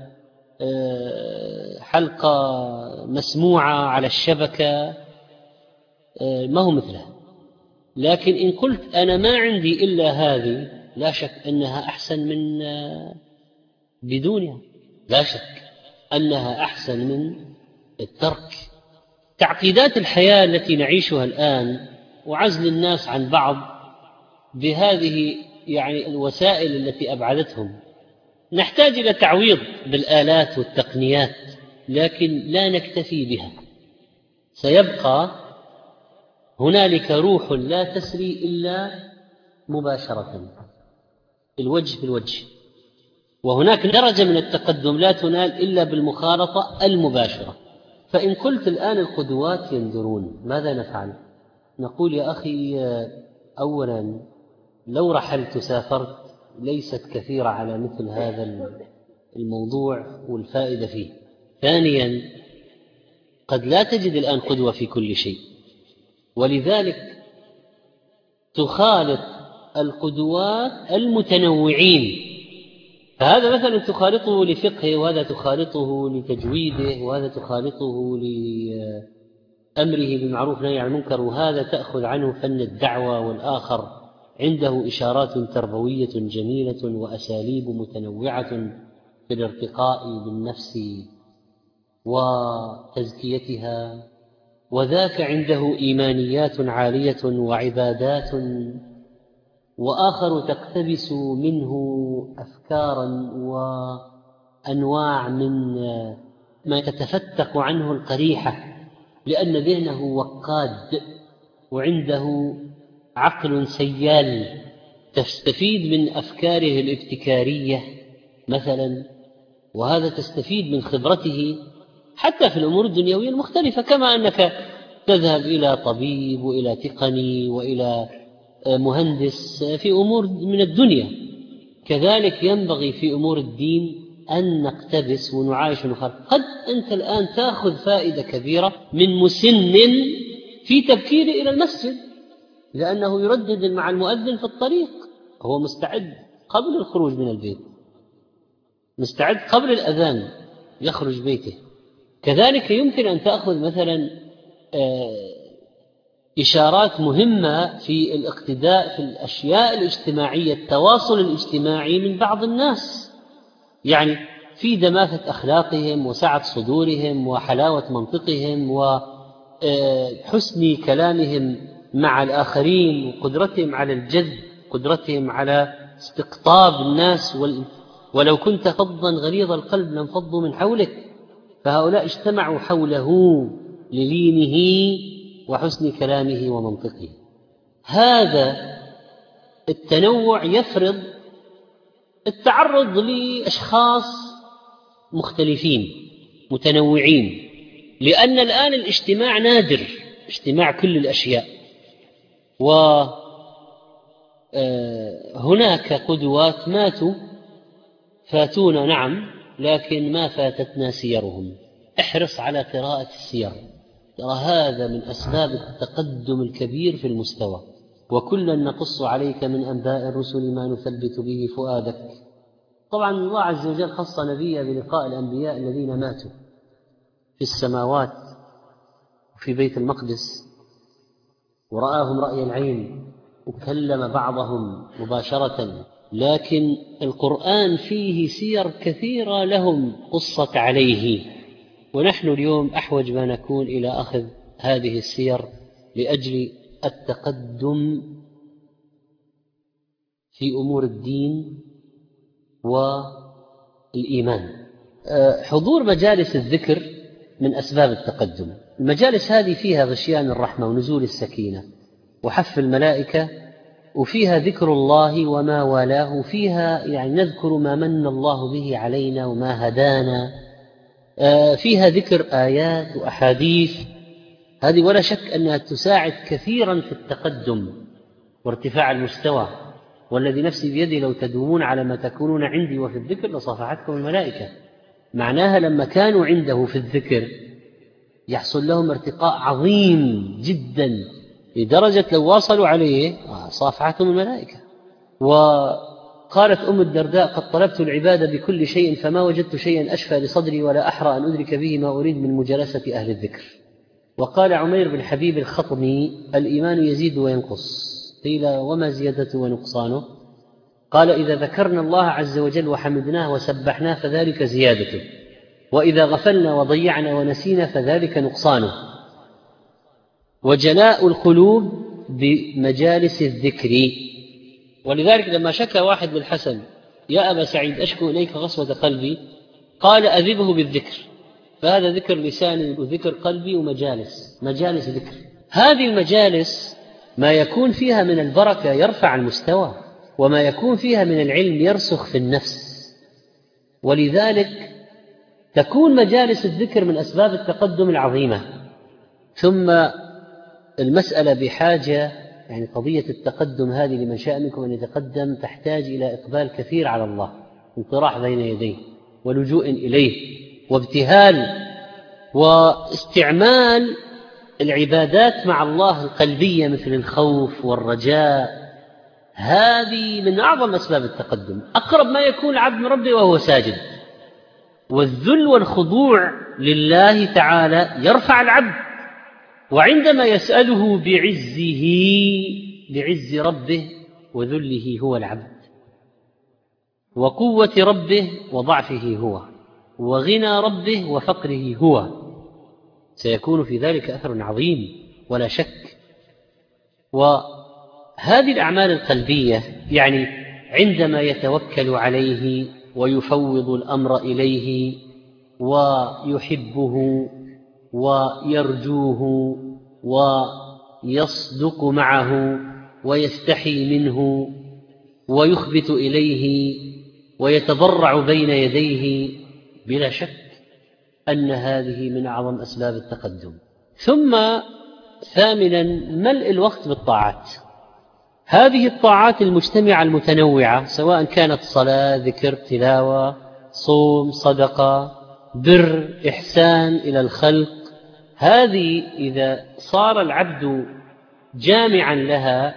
S2: حلقة مسموعة على الشبكة، ما هو مثلها. لكن إن قلت أنا ما عندي إلا هذه، لا شك أنها أحسن من بدونها، لا شك أنها أحسن من الترك. تعقيدات الحياة التي نعيشها الآن وعزل الناس عن بعض بهذه يعني الوسائل التي أبعدتهم، نحتاج إلى تعويض بالآلات والتقنيات، لكن لا نكتفي بها. سيبقى هنالك روح لا تسري إلا مباشرة، الوجه بالوجه، وهناك درجة من التقدم لا تنال إلا بالمخالطة المباشرة. فإن قلت الآن القدوات ينظرون، ماذا نفعل؟ نقول يا أخي أولا لو رحلت سافرت ليست كثيرة على مثل هذا الموضوع والفائدة فيه. ثانيا قد لا تجد الآن قدوة في كل شيء، ولذلك تخالط القدوات المتنوعين، فهذا مثلا تخالطه لفقهه، وهذا تخالطه لتجويده، وهذا تخالطه لأمره بالمعروف نهي عن المنكر، وهذا تأخذ عنه فن الدعوة، والآخر عنده إشارات تربوية جميلة وأساليب متنوعة في الارتقاء بالنفس وتزكيتها، وذاك عنده إيمانيات عالية وعبادات، وآخر تقتبس منه أفكارا وأنواع من ما تتفتق عنه القريحة، لأن ذهنه وقاد وعنده عقل سيال، تستفيد من أفكاره الابتكارية مثلا، وهذا تستفيد من خبرته حتى في الأمور الدنيوية المختلفة، كما أنك تذهب إلى طبيب وإلى تقني وإلى مهندس في أمور من الدنيا، كذلك ينبغي في أمور الدين أن نقتبس ونعايش ونخالف. قد أنت الآن تأخذ فائدة كبيرة من مسن في تبكير إلى المسجد، لأنه يردد مع المؤذن في الطريق، هو مستعد قبل الخروج من البيت، مستعد قبل الأذان يخرج بيته. كذلك يمكن أن تأخذ مثلا إشارات مهمة في الاقتداء في الأشياء الاجتماعية، التواصل الاجتماعي من بعض الناس، يعني في دماثة أخلاقهم وسعة صدورهم وحلاوة منطقهم وحسن كلامهم مع الآخرين، وقدرتهم على الجذب، قدرتهم على استقطاب الناس، ولو كنت فظا غليظ القلب لانفضوا من حولك، فهؤلاء اجتمعوا حوله للينه وحسن كلامه ومنطقه. هذا التنوع يفرض التعرض لأشخاص مختلفين متنوعين، لأن الآن الاجتماع نادر، اجتماع كل الأشياء، وهناك قدوات ماتوا فاتونا نعم، لكن ما فاتتنا سيرهم. احرص على قراءة السير، ترى هذا من أسباب التقدم الكبير في المستوى. وكلا نقص عليك من أنباء الرسل ما نثبت به فؤادك. طبعا الله عز وجل خص نبيه بلقاء الأنبياء الذين ماتوا في السماوات وفي بيت المقدس، ورآهم رأي العين وكلم بعضهم مباشرة، لكن القرآن فيه سير كثيرة لهم قصت عليه، ونحن اليوم أحوج ما نكون إلى أخذ هذه السير لأجل التقدم في أمور الدين والإيمان. حضور مجالس الذكر من أسباب التقدم. المجالس هذه فيها غشيان الرحمة ونزول السكينة وحف الملائكة، وفيها ذكر الله وما والاه، فيها يعني نذكر ما من الله به علينا وما هدانا، فيها ذكر آيات وأحاديث، هذه ولا شك أنها تساعد كثيرا في التقدم. وارتفاع المستوى. والذي نفسي بيدي لو تدومون على ما تكونون عندي وفي الذكر لصافحتكم الملائكة. معناها لما كانوا عنده في الذكر يحصل لهم ارتقاء عظيم جدا، لدرجة لو واصلوا عليه صافحتهم الملائكة. وقالت أم الدرداء: قد طلبت العبادة بكل شيء فما وجدت شيئا أشفى لصدري ولا أحرى أن أدرك به ما أريد من مجالسة أهل الذكر. وقال عمير بن حبيب الخطمي: الإيمان يزيد وينقص. قيل: وما زيادته ونقصانه؟ قال: إذا ذكرنا الله عز وجل وحمدناه وسبحناه فذلك زيادته، وإذا غفلنا وضيعنا ونسينا فذلك نقصانه. وجلاء القلوب بمجالس الذكر. ولذلك لما شكى واحد للحسن: يا أبا سعيد أشكو إليك غصوة قلبي، قال: أذبه بالذكر. فهذا ذكر لساني وذكر قلبي مجالس ذكر. هذه المجالس ما يكون فيها من البركة يرفع المستوى، وما يكون فيها من العلم يرسخ في النفس. ولذلك تكون مجالس الذكر من أسباب التقدم العظيمة. ثم المسألة بحاجة، يعني قضية التقدم هذه لمن شاء منكم أن يتقدم تحتاج إلى إقبال كثير على الله، انطراح بين يديه ولجوء إليه وابتهال واستعمال العبادات مع الله القلبية مثل الخوف والرجاء. هذه من أعظم أسباب التقدم. أقرب ما يكون العبد من ربه وهو ساجد، والذل والخضوع لله تعالى يرفع العبد. وعندما يسأله بعز ربه وذله هو العبد، وقوة ربه وضعفه هو، وغنى ربه وفقره هو، سيكون في ذلك أثر عظيم ولا شك. وهذه الأعمال القلبية يعني عندما يتوكل عليه ويفوض الأمر إليه ويحبه ويرجوه ويصدق معه ويستحي منه ويخبت إليه ويتضرع بين يديه، بلا شك أن هذه من أعظم أسباب التقدم. ثم ثامنا ملء الوقت بالطاعات. هذه الطاعات المجتمعة المتنوعة، سواء كانت صلاة، ذكر، تلاوة، صوم، صدقة، بر، إحسان إلى الخلق، هذه إذا صار العبد جامعا لها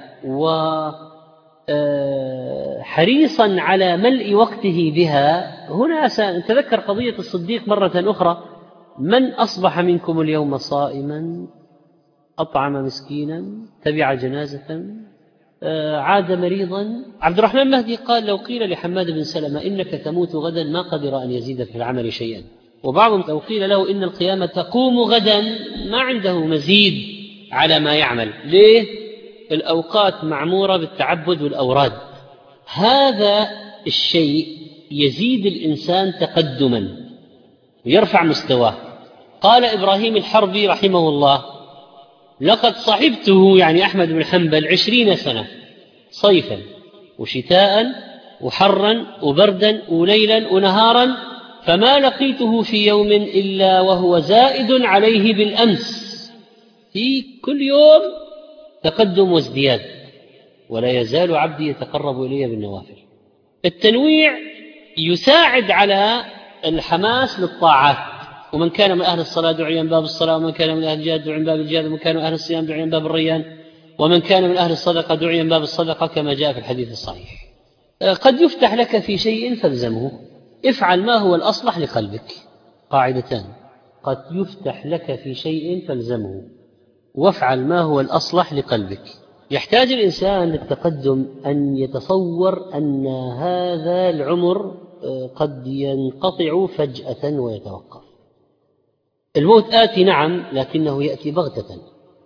S2: وحريصا على ملء وقته بها، هنا سنتذكر قضية الصديق مرة أخرى: من أصبح منكم اليوم صائما أطعم مسكينا تبع جنازة عاد مريضا. عبد الرحمن مهدي قال: لو قيل لحماد بن سلمة إنك تموت غدا ما قدر أن يزيد في العمل شيئا. وبعضهم لو قيل له إن القيامة تقوم غدا ما عنده مزيد على ما يعمل. ليه؟ الأوقات معمورة بالتعبد والأوراد. هذا الشيء يزيد الإنسان تقدما ويرفع مستواه. قال إبراهيم الحربي رحمه الله: لقد صحبته، يعني أحمد بن حنبل، 20 سنة صيفا وشتاء وحرا وبردا وليلا ونهارا، فما لقيته في يوم إلا وهو زائد عليه بالأمس. في كل يوم تقدم وازدياد. ولا يزال عبدي يتقرب إلي بالنوافل. التنويع يساعد على الحماس للطاعات. ومن كان من أهل الصلاة دعي من باب الصلاة، ومن كان من أهل الجهاد دعي من باب الجهاد، ومن كان من أهل الصيام دعي من باب الريان، ومن كان من أهل الصدقة دعي من باب الصدقة، كما جاء في الحديث الصحيح. قد يفتح لك في شيء فالزمه. افعل ما هو الأصلح لقلبك. قاعدتان: قد يفتح لك في شيء فالزمه، وافعل ما هو الأصلح لقلبك. يحتاج الإنسان للتقدم أن يتصور أن هذا العمر قد ينقطع فجأة ويتوقف. الموت آتي نعم، لكنه يأتي بغتة.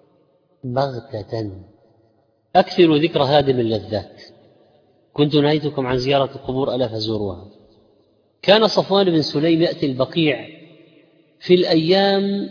S2: أكثروا ذكر هادم اللذات. كنت نهيتكم عن زيارة القبور ألا فزوروها. كان صفوان بن سليم يأتي البقيع في الأيام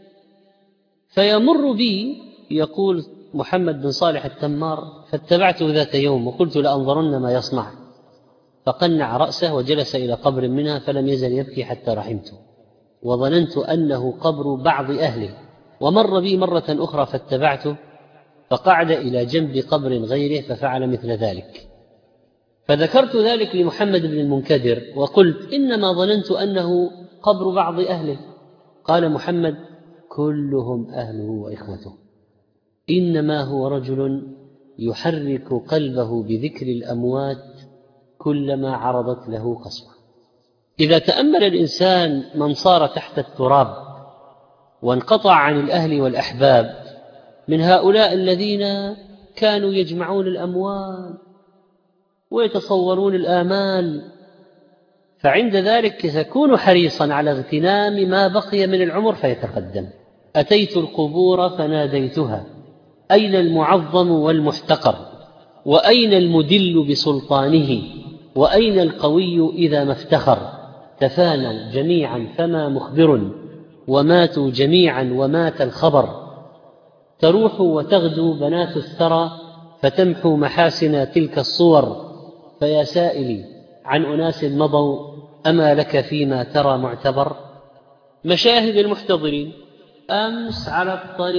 S2: فيمر بي، يقول محمد بن صالح التمار: فاتبعته ذات يوم وقلت لأنظرن ما يصنع، فقنع رأسه وجلس إلى قبر منها فلم يزل يبكي حتى رحمته، وظننت أنه قبر بعض أهله. ومر بي مرة أخرى فاتبعته فقعد إلى جنب قبر غيره ففعل مثل ذلك. فذكرت ذلك لمحمد بن المنكدر وقلت: إنما ظننت أنه قبر بعض أهله. قال محمد: كلهم أهله وإخوته، إنما هو رجل يحرك قلبه بذكر الأموات كلما عرضت له قسوة. إذا تأمل الإنسان من صار تحت التراب وانقطع عن الأهل والأحباب من هؤلاء الذين كانوا يجمعون الأموال ويتصورون الآمال، فعند ذلك سيكون حريصا على اغتنام ما بقي من العمر فيتقدم. أتيت القبور فناديتها: أين المعظم والمحتقر؟ وأين المدل بسلطانه؟ وأين القوي إذا ما افتخر؟ تفانوا جميعا فما مخبر، وماتوا جميعا ومات الخبر. تروح وتغدو بنات الثرى فتمحو محاسن تلك الصور. فيا سائلي عن أناس مضوا، أما لك فيما ترى معتبر؟ مشاهد المحتضرين: أمس على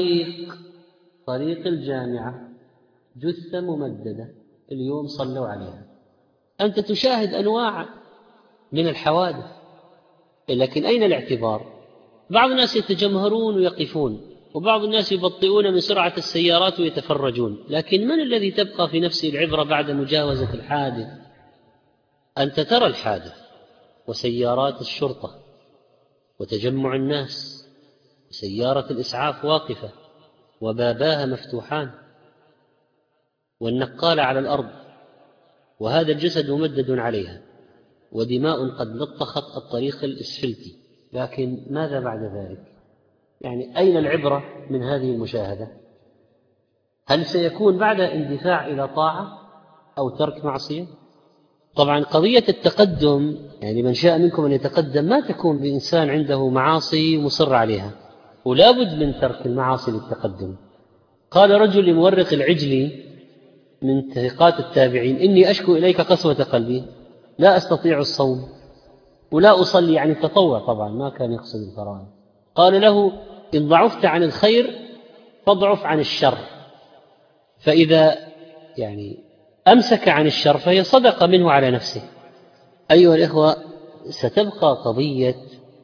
S2: طريق الجامعة جثة ممددة، اليوم صلوا عليها. أنت تشاهد أنواع من الحوادث، لكن أين الاعتبار؟ بعض الناس يتجمهرون ويقفون، وبعض الناس يبطئون من سرعة السيارات ويتفرجون، لكن من الذي تبقى في نفسه العبرة بعد مجاوزة الحادث؟ أنت ترى الحادث وسيارات الشرطة وتجمع الناس وسيارة الإسعاف واقفة وباباها مفتوحان والنقالة على الأرض، وهذا الجسد ممدد عليها ودماء قد لطخت الطريق الإسفلتي، لكن ماذا بعد ذلك؟ يعني أين العبرة من هذه المشاهدة؟ هل سيكون بعد اندفاع إلى طاعة أو ترك معصية؟ طبعا قضية التقدم، يعني من شاء منكم أن يتقدم، ما تكون بإنسان عنده معاصي مصر عليها، ولا بد من ترك المعاصي للتقدم. قال رجل لمورق العجلي من ثقات التابعين: إني أشكو إليك قسوة قلبي، لا أستطيع الصوم ولا أصلي، يعني التطوع، طبعا ما كان يقصد الفرائض. قال له: إن ضعفت عن الخير فاضعف عن الشر، فإذا أمسك عن الشر فهي صدقة منه على نفسه. أيها الإخوة، ستبقى قضية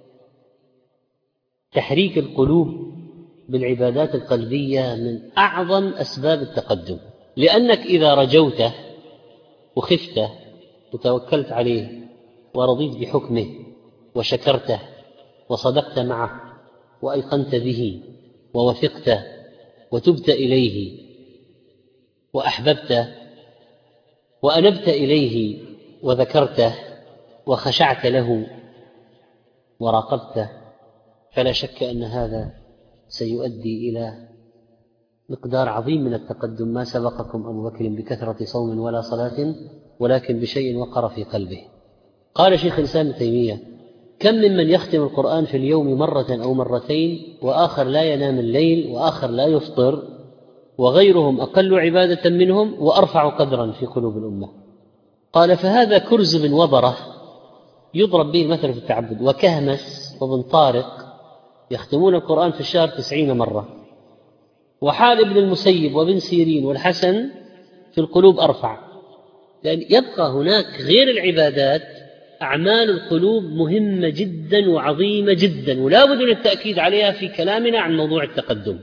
S2: تحريك القلوب بالعبادات القلبية من أعظم أسباب التقدم، لأنك إذا رجوته وخفته وتوكلت عليه ورضيت بحكمه وشكرته وصدقت معه وأيقنت به ووثقته وتبت إليه وأحببته وأنبت إليه وذكرته وخشعت له وراقبته، فلا شك أن هذا سيؤدي إلى مقدار عظيم من التقدم ما سبقكم أبو بكر بكثرة صوم ولا صلاة، ولكن بشيء وقر في قلبه. قال شيخ الإسلام ابن تيمية: كم ممن يختم القرآن في اليوم مرة أو مرتين، وآخر لا ينام الليل، وآخر لا يفطر، وغيرهم أقل عبادة منهم وأرفع قدرا في قلوب الأمة. قال: فهذا كرز بن وبرة يضرب به المثل في التعبد، وكهمس وابن طارق يختمون القرآن في الشهر 90 مرة، وحال ابن المسيب وابن سيرين والحسن في القلوب أرفع. لأن يبقى هناك غير العبادات أعمال القلوب مهمة جدا وعظيمة جدا، ولا بد من التأكيد عليها في كلامنا عن موضوع التقدم.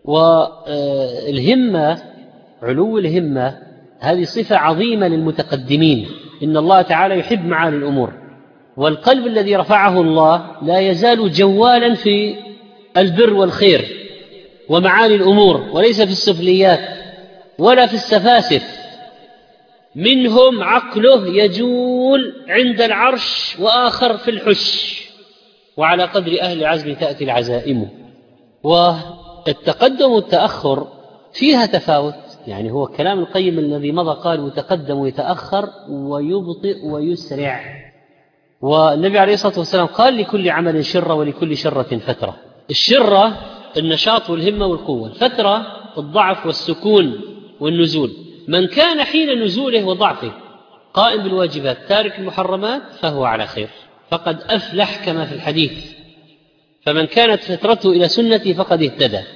S2: والهمة، علو الهمة، هذه صفة عظيمة للمتقدمين. إن الله تعالى يحب معالي الأمور، والقلب الذي رفعه الله لا يزال جوالا في البر والخير ومعالي الأمور، وليس في السفليات ولا في السفاسف. منهم عقله يجول عند العرش وآخر في الحش، وعلى قدر أهل العزم تأتي العزائم. والتقدم والتأخر فيها تفاوت، يعني هو كلام القيم الذي مضى قال: يتقدم ويتأخر ويبطئ ويسرع. والنبي عليه الصلاة والسلام قال: لكل عمل شرة ولكل شرة فترة. الشرة النشاط والهمة والقوة، الفترة الضعف والسكون والنزول. من كان حين نزوله وضعفه قائم بالواجبات تارك المحرمات فهو على خير، فقد أفلح كما في الحديث. فمن كانت فترته إلى سنتي فقد اهتدى،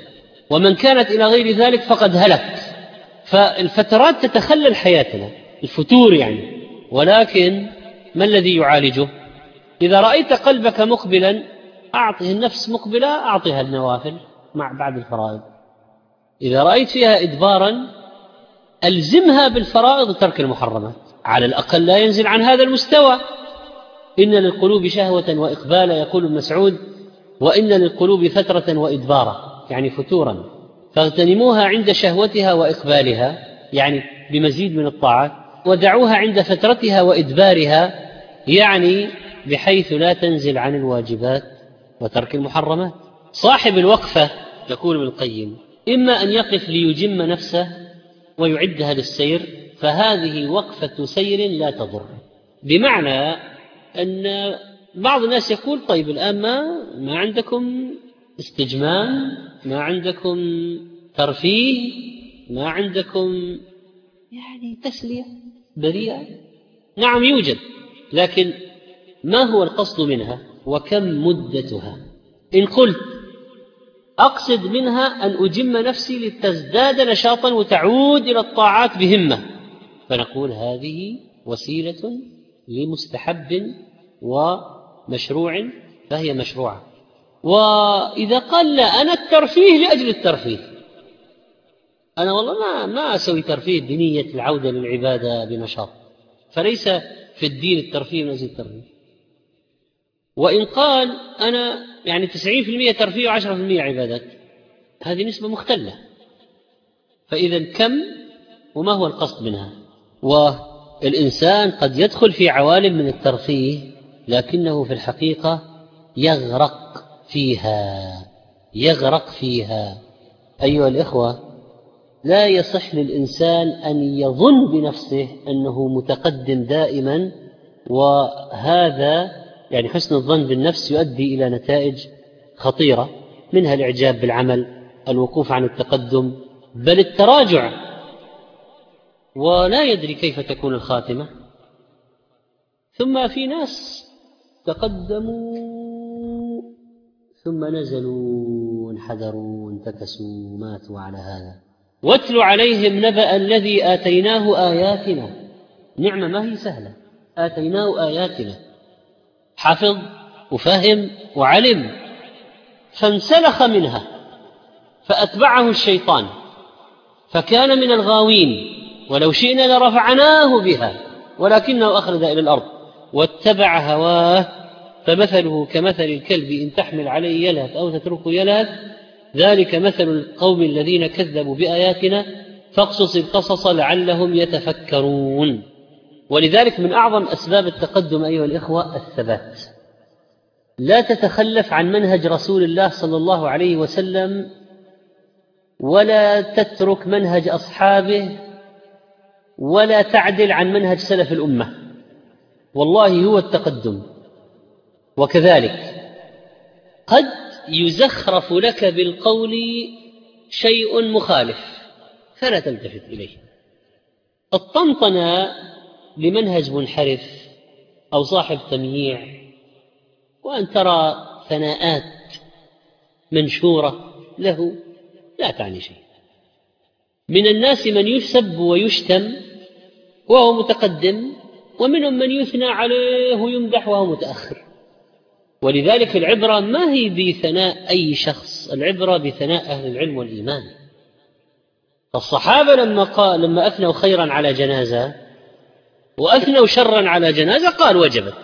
S2: ومن كانت إلى غير ذلك فقد هلك. فالفترات تتخلل حياتنا، الفتور يعني، ولكن ما الذي يعالجه؟ إذا رأيت قلبك مقبلا أعطه النفس مقبلة، أعطها النوافل بعد الفرائض. إذا رأيت فيها إدبارا ألزمها بالفرائض وترك المحرمات، على الأقل لا ينزل عن هذا المستوى. إن للقلوب شهوة وإقبالا، يقول ابن مسعود، وإن للقلوب فترة وإدبارا، يعني فتورا، فاغتنموها عند شهوتها وإقبالها، يعني بمزيد من الطاعات، ودعوها عند فترتها وإدبارها، يعني بحيث لا تنزل عن الواجبات وترك المحرمات. صاحب الوقفة يقول ابن القيم إما أن يقف ليجم نفسه ويعدها للسير، فهذه وقفة سير لا تضر. بمعنى أن بعض الناس يقول طيب الآن ما عندكم استجمام، ما عندكم ترفيه، ما عندكم يعني تسلية بريئة. نعم يوجد، لكن ما هو القصد منها وكم مدتها؟ إن قلت أقصد منها أن أجم نفسي لتزداد نشاطا وتعود إلى الطاعات بهمة، فنقول هذه وسيلة لمستحب ومشروع فهي مشروعة. وإذا قال لا أنا الترفيه لأجل الترفيه، أنا والله ما أسوي ترفيه بنية العودة للعبادة بنشاط، فليس في الدين الترفيه من أجل الترفيه. وإن قال أنا يعني 90% ترفيه و10% عبادات، هذه نسبة مختلة. فإذا كم وما هو القصد منها؟ والإنسان قد يدخل في عوالم من الترفيه لكنه في الحقيقة يغرق فيها. أيها الإخوة، لا يصح للإنسان أن يظن بنفسه أنه متقدم دائما، وهذا يعني حسن الظن بالنفس يؤدي إلى نتائج خطيرة، منها الإعجاب بالعمل، الوقوف عن التقدم، بل التراجع، ولا يدري كيف تكون الخاتمة. ثم في ناس تقدموا ثم نزلوا، انحدروا، انتكسوا، ماتوا على هذا. واتل عليهم نبأ الذي آتيناه آياتنا، نعمة ما هي سهلة، آتيناه آياتنا، حفظ وفهم وعلم، فانسلخ منها فأتبعه الشيطان فكان من الغاوين، ولو شئنا لرفعناه بها ولكنه أخلد إلى الأرض واتبع هواه، فمثله كمثل الكلب إن تحمل عليه يلهث أو تتركه يلهث، ذلك مثل القوم الذين كذبوا بآياتنا فاقصص القصص لعلهم يتفكرون. ولذلك من أعظم أسباب التقدم أيها الإخوة الثبات. لا تتخلف عن منهج رسول الله صلى الله عليه وسلم، ولا تترك منهج أصحابه، ولا تعدل عن منهج سلف الأمة، والله هو التقدم. وكذلك قد يزخرف لك بالقول شيء مخالف فلا تلتفت إليه. الطنطنة لمنهج منحرف أو صاحب تمييع، وأن ترى ثناءات منشورة له لا تعني شيء. من الناس من يسب ويشتم وهو متقدم، ومنهم من يثنى عليه ويمدح وهو متأخر. ولذلك العبرة ما هي بثناء أي شخص، العبرة بثناء أهل العلم والإيمان. الصحابة لما أثنوا خيرا على جنازة وأثنوا شرا على جنازة قال وجبت،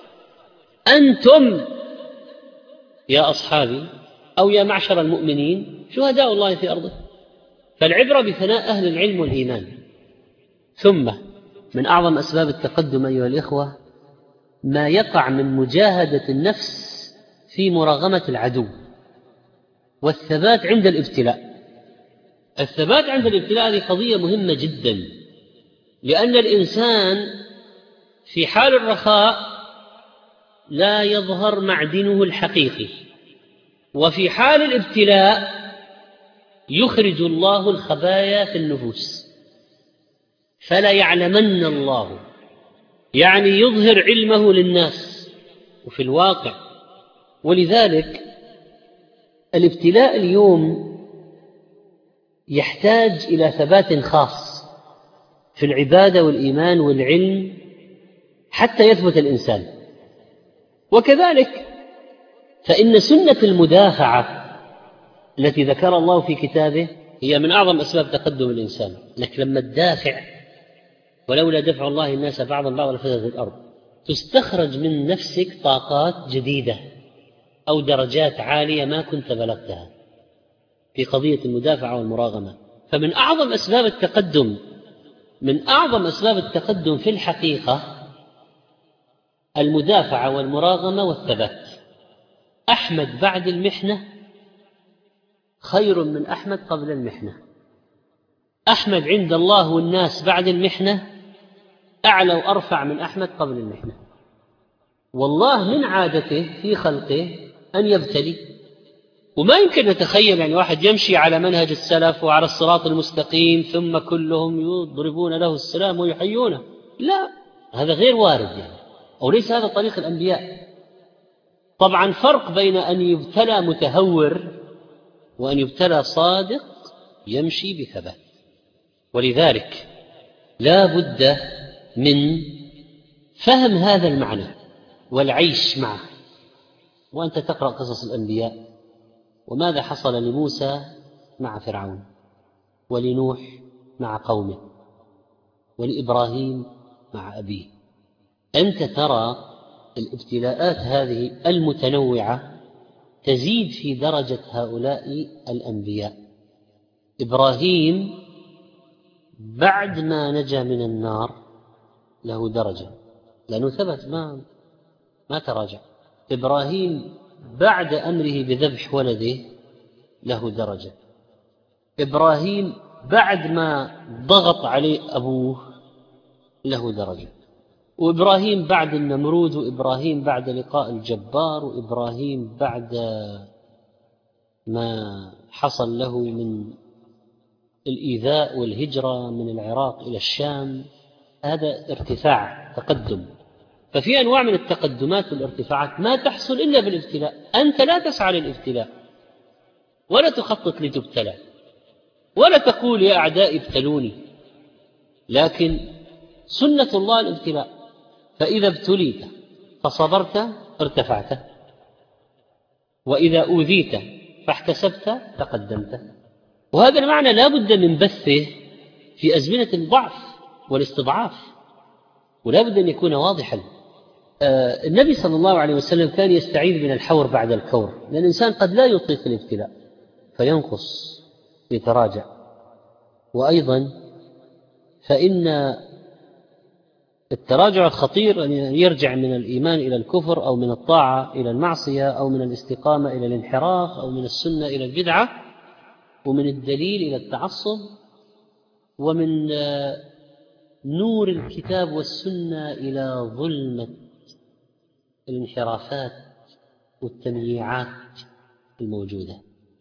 S2: أنتم يا أصحابي أو يا معشر المؤمنين شهداء الله في أرضه. فالعبرة بثناء أهل العلم والإيمان. ثم من أعظم أسباب التقدم أيها الإخوة ما يقع من مجاهدة النفس في مراغمة العدو والثبات عند الابتلاء. الثبات عند الابتلاء هذه قضية مهمة جدا، لأن الإنسان في حال الرخاء لا يظهر معدنه الحقيقي، وفي حال الابتلاء يخرج الله الخبايا في النفوس، فلا يعلمن الله، يعني يظهر علمه للناس وفي الواقع. ولذلك الابتلاء اليوم يحتاج إلى ثبات خاص في العبادة والإيمان والعلم حتى يثبت الإنسان. وكذلك فإن سنة المدافعة التي ذكر الله في كتابه هي من أعظم أسباب تقدم الإنسان، لك لما تدافع ولولا دفع الله الناس بعضا بعضا لفسدت الأرض، تستخرج من نفسك طاقات جديدة أو درجات عالية ما كنت بلغتها في قضية المدافعة والمراغمة. فمن أعظم أسباب التقدم، من أعظم أسباب التقدم في الحقيقة المدافعة والمراغمة والثبات. أحمد بعد المحنة خير من أحمد قبل المحنة. أحمد عند الله والناس بعد المحنة أعلى وأرفع من أحمد قبل المحنة. والله من عادته في خلقه أن يبتلي، وما يمكن نتخيل يعني واحد يمشي على منهج السلف وعلى الصراط المستقيم ثم كلهم يضربون له السلام ويحيونه، لا، هذا غير وارد يعني، أو ليس هذا طريق الأنبياء. طبعا فرق بين أن يبتلى متهور وأن يبتلى صادق يمشي بثبات. ولذلك لا بد من فهم هذا المعنى والعيش معه. وأنت تقرأ قصص الأنبياء وماذا حصل لموسى مع فرعون، ولنوح مع قومه، ولإبراهيم مع أبيه، أنت ترى الابتلاءات هذه المتنوعة تزيد في درجة هؤلاء الأنبياء. إبراهيم بعد ما نجا من النار له درجة لأنه ثبت ما تراجع. إبراهيم بعد أمره بذبح ولده له درجة. إبراهيم بعد ما ضغط عليه أبوه له درجة. وإبراهيم بعد النمرود، وإبراهيم بعد لقاء الجبار، وإبراهيم بعد ما حصل له من الإيذاء والهجرة من العراق إلى الشام، هذا ارتفاع تقدم. ففي أنواع من التقدمات والارتفاعات ما تحصل إلا بالابتلاء. أنت لا تسعى للابتلاء ولا تخطط لتبتلى ولا تقول يا أعدائي ابتلوني، لكن سنة الله الابتلاء. فإذا ابتليت فصبرت ارتفعت، وإذا أوذيت فاحتسبت تقدمت. وهذا المعنى لا بد من بثه في أزمنة الضعف والاستضعاف، ولا بد أن يكون واضحا. النبي صلى الله عليه وسلم كان يستعيذ من الحور بعد الكور، لأن الإنسان قد لا يطيق الابتلاء فينقص يتراجع. وأيضا فإن التراجع الخطير أن يرجع من الإيمان إلى الكفر، أو من الطاعة إلى المعصية، أو من الاستقامة إلى الانحراف، أو من السنة إلى البدعة، ومن الدليل إلى التعصب، ومن نور الكتاب والسنة إلى ظلمة الانحرافات والتمييعات الموجودة.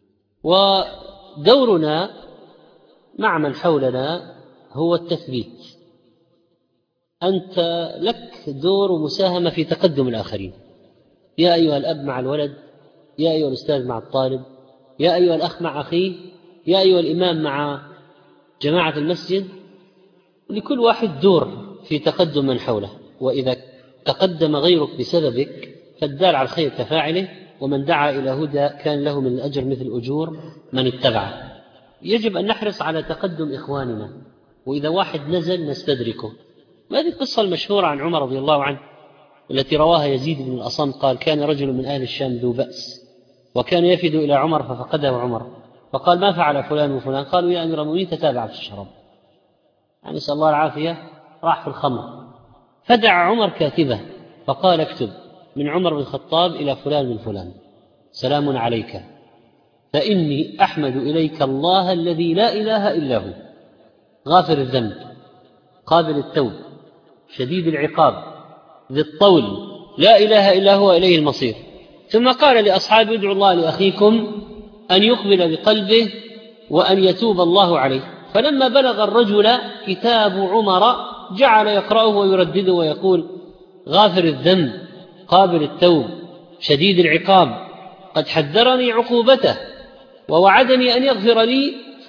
S2: ودورنا مع من حولنا هو التثبيت. أنت لك دور ومساهمة في تقدم الآخرين، يا أيها الأب مع الولد، يا أيها الأستاذ مع الطالب، يا أيها الأخ مع أخيه، يا أيها الإمام مع جماعة المسجد. لكل واحد دور في تقدم من حوله، وإذا تقدم غيرك بسببك فالدال على الخير كفاعله، ومن دعا إلى هدى كان له من الأجر مثل أجور من اتبعه. يجب أن نحرص على تقدم إخواننا، وإذا واحد نزل نستدركه. هذه القصة المشهورة عن عمر رضي الله عنه التي رواها يزيد بن الأصم قال: كان رجل من أهل الشام ذو بأس، وكان يفد إلى عمر ففقده عمر، فقال: ما فعل فلان وفلان؟ قالوا: يا أمير المؤمنين تتابع في الشراب، يعني نسأل الله العافية، راح في الخمر. فدعا عمر كاتبه فقال: اكتب من عمر بن الخطاب إلى فلان من فلان، سلام عليك، فإني أحمد إليك الله الذي لا إله إلا هو، غافر الذنب، قابل التوب، شديد العقاب، ذي الطول، لا إله إلا هو، إليه المصير. ثم قال لأصحابه: ادعوا الله لأخيكم أن يقبل بقلبه وأن يتوب الله عليه. فلما بلغ الرجل كتاب عمر جعل يقرأه ويردده ويقول: غافر الذنب، قابل التوب، شديد العقاب، قد حذرني عقوبته ووعدني أن يغفر لي،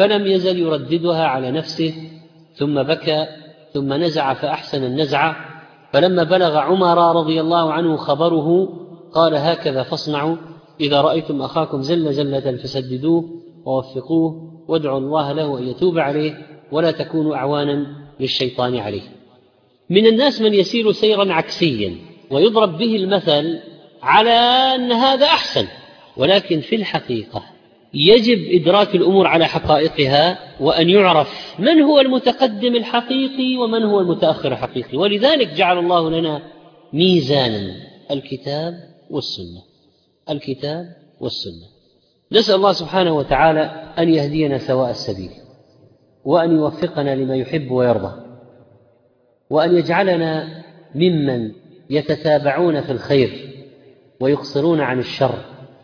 S2: فلم يزل يرددها على نفسه، ثم بكى، ثم نزع فأحسن النزعة. فلما بلغ عمر رضي الله عنه خبره قال: هكذا فاصنعوا إذا رأيتم أخاكم زل زلة فسددوه ووفقوه وادعوا الله له أن يتوب عليه ولا تكونوا أعوانا للشيطان عليه. من الناس من يسير سيرا عكسيا ويضرب به المثل على أن هذا أحسن، ولكن في الحقيقة يجب إدراك الأمور على حقائقها، وأن يعرف من هو المتقدم الحقيقي ومن هو المتأخر الحقيقي. ولذلك جعل الله لنا ميزانا: الكتاب والسنة. الكتاب والسنة. نسأل الله سبحانه وتعالى أن يهدينا سواء السبيل، وأن يوفقنا لما يحب ويرضى، وأن يجعلنا ممن يتتابعون في الخير ويقصرون عن الشر،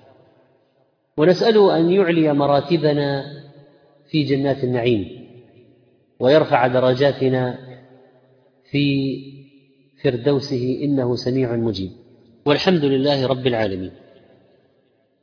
S2: ونسأله أن يعلي مراتبنا في جنات النعيم ويرفع درجاتنا في فردوسه إنه سميع مجيب. والحمد لله رب العالمين.